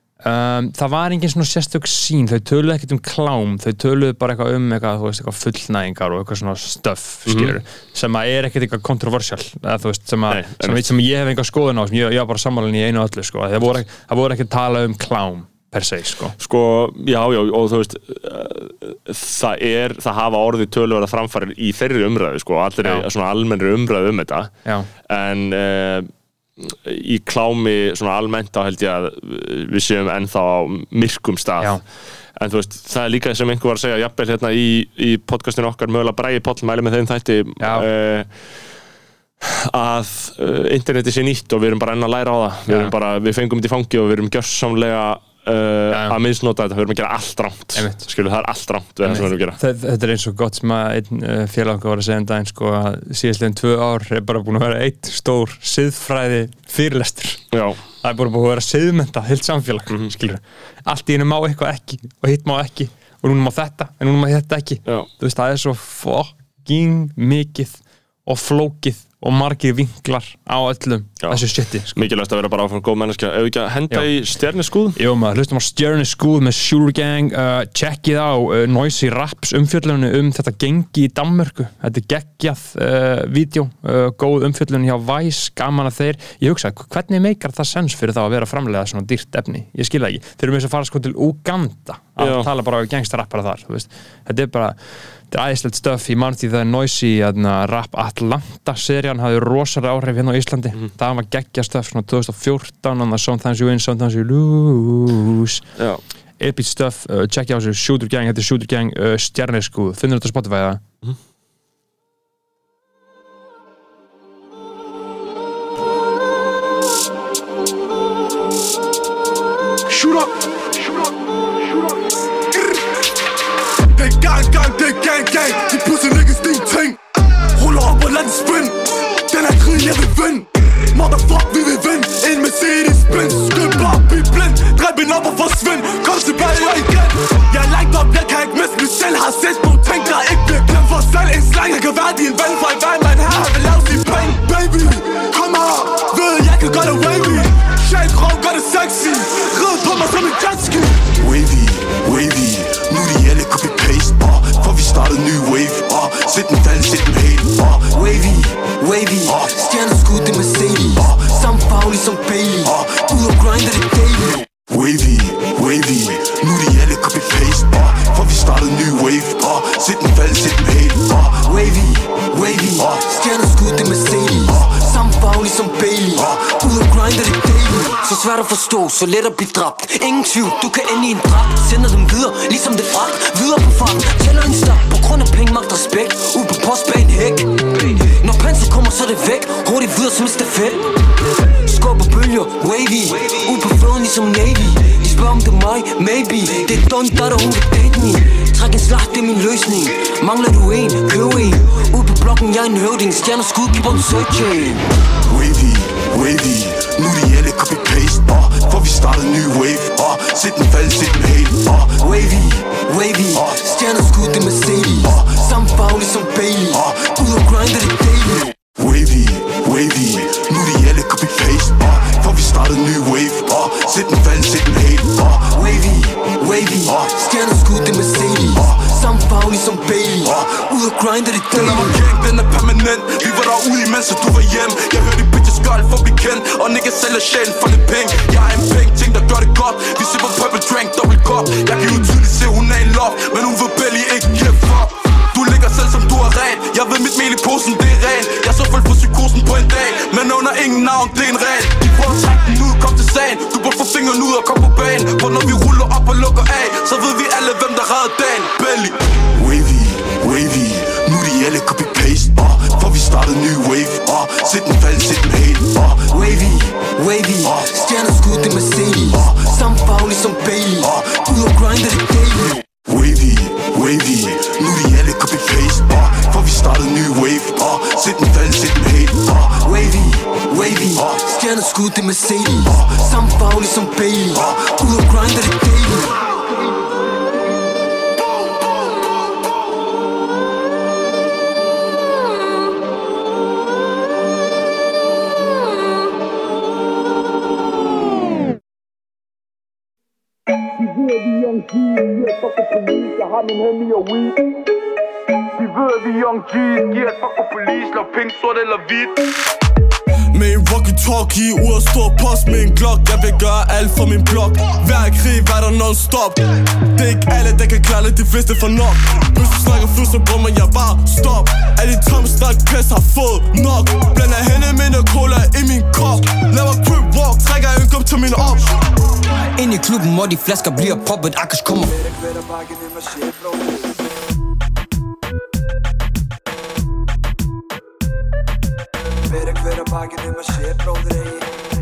Það var engin svona sérstök sýn, þau töluðu ekkert klám, þau töluðu bara eitthvað þú veist, eitthvað fullnægingar og eitthvað svona stöff, skilur, sem að er ekkert eitthvað kontroversial, þú veist, sem ég hef enga skoðun á, sem ég var bara sammálinn í einu og öllu, sko, það voru ekki að tala um klám per se, sko. Sko, já, og þú veist, það hafa orðið töluverða framfarir í þeirri umræðu, sko, allir svona almennri umræðu þetta, en í klámi svona almennt á held ég að við séum ennþá á myrkum stað en þú veist, það er líka sem einhver var að segja jafnvel hérna í podcastinu okkar mögulega Bragi Páll mæli með þeim þætti að interneti sé nýtt og við erum bara enn að læra á það við fengum þetta í fangi og við erum gjörsamlega að misnota þetta, við erum að gera allt rámt skilur, það allt rámt við það sem við erum að gera þetta eins og gott sem að einn félag okkar var að segja daginn sko, að síðastliðin 2 ár bara búin að vera eitt stór siðfræði fyrirlestur það bara búin að vera siðmennta heilt samfélag skilur, allt í einu má eitthvað ekki og hitt má ekki og núna má þetta en núna má þetta ekki þú veist, það svo fucking mikið og flókið og margir vinklar á öllum þessu shiti sko. Mikilvægt að vera bara áfram góð manneskja ef við ekki að henda í Stjerneskuð Jú maður, hlustum á Stjerneskuð með Shooter Gang checkið á Noisy Raps umfjöllunni þetta gengi í Danmörku þetta geggjað vídeo góð umfjöllun hjá Vice, gaman að þeir ég hugsa, hvernig meikar það sens fyrir þá að vera framlega svona dýrt efni, ég skil það ekki þeir eru með þess að fara sko til Uganda að tala bara á gangstarappara þar, þú veist þetta bara æðislegt stöf í mann því það Noisy Rap Atlanta serían hafði rosalega áhrif hérna á Íslandi það var geggja stöf svona 2014 og Sometimes You Win, Sometimes You Lose epic stöf, checkja á þessu Shooter Gang, þetta Shooter Gang Stjerneskuð, finnur þetta á Spotify það? Shoot up! Gang, de pussy niggas, din ting Ruller op og lad den spin Den her krig, jeg vil vinde Motherfuck, vi vil vinde En Mercedes-Benz Skyld bare, bliv blind Dræb en op og forsvind Kom tilbage og igen Jeg er lagt op, jeg kan ikke miste mig selv Har set nogle ting, der ikke bliver glemt For selv en slang, jeg kan være din ven For i hver mand her, vil lave sin penge Baby, kom her Ved, jeg kan gøre det wavy Shake røv, gør det sexy Rid på mig som en jetski Wavy, wavy Nu de alle copy-paste For vi startede ny wave Sæt den fald, sæt den helt Wavy, wavy Stjerneskud, det Mercedes Samme farve som Bailey Ud og grinder det daily Wavy, wavy Nu de alle copy-paste For vi startede ny wave Sæt den fald, sæt den helt Wavy, wavy Stjerneskud, det Mercedes Samme farve som Bailey Ud og grinder det daily Så svært at forstå, så let at blive dræbt Ingen tvivl, du kan ende i en dragt Sender dem videre, ligesom det fragt Videre på farten, tæller en start På grund af penge, magt, respekt Ud på post bag en hæk Når panser kommer, så er det væk Hurtigt videre som et stafet Skub på bølger, wavy Ud på føden ligesom Navy De spørger om det er mig, maybe Det er Don, der hun vil date me Træk en slag, det er min løsning Mangler du en, køb en Ud på blokken, jeg er en høvding Stjerneskud, keep on searching Wavy, wavy Nu de alle copy-paste For vi startede ny wave Sæt den fald, sæt den helt Wavy, wavy Stjerneskud, det Mercedes Samme farve som Bailey Ud og grinder det daily Wavy, wavy Nu de alle copy-paste For vi startede ny wave Sæt den fald, sæt den helt Wavy, wavy Stjerneskud, det Mercedes Samme farve som Bailey Ud og grinder det daily Den er vores gang, den er permanent Vi var derude imens du var hjem Jeg hørte de bitches skål for at blive kendt Og niggas sælger sjælen for lidt penge Jeg er en penge ting, der gør det godt Vi sipper purple drink, dobbelt kop Jeg kan jo tydeligt se, hun er en love Men hun vil belly ikke give fuck Du ligger selv som du er ren Jeg ved mit mel i posen, det er ren Jeg så følge for psykosen på en dag Men under ingen navn, det er en ren De prøver at trække den ud, kom til sagen Du burde få fingeren ud og kom på banen For når vi ruller op og lukker af Så ved vi alle, hvem der redder dagen Belly Wavy, wavy Nu de alle copy-paste For vi startede ny wave Sæt den fald, sæt den helt Wavy, wavy Stjerneskud, det Mercedes Samme farve som Bailey Ud og grinder det daily Wavy, wavy Nu de alle copy-paste For vi startede ny wave Sæt den fald, sæt den helt Wavy, wavy Stjerneskud, det Mercedes Samme farve som Bailey Ud og grinder det daily Jeg har min hemmelig og weed De ved at vi young G's Giver et fuck for police Lav pink, sort eller hvidt Med en walkie-talkie Ud og stor post med en Glock Jeg vil gøre alt for min blok Hver krig var der non-stop Det er ikke alle der kan klare det De fleste får nok Hvis du snakker flyt så brummer jeg bare stop Alle de tomme snak pæs har fået nok Blander hende med noget cola i min kop Laver crip walk Trækker en gup til min op Ind i klubben hvor de flasker bliver poppet Akash kommer Hver bakið um að sé bróðir eigi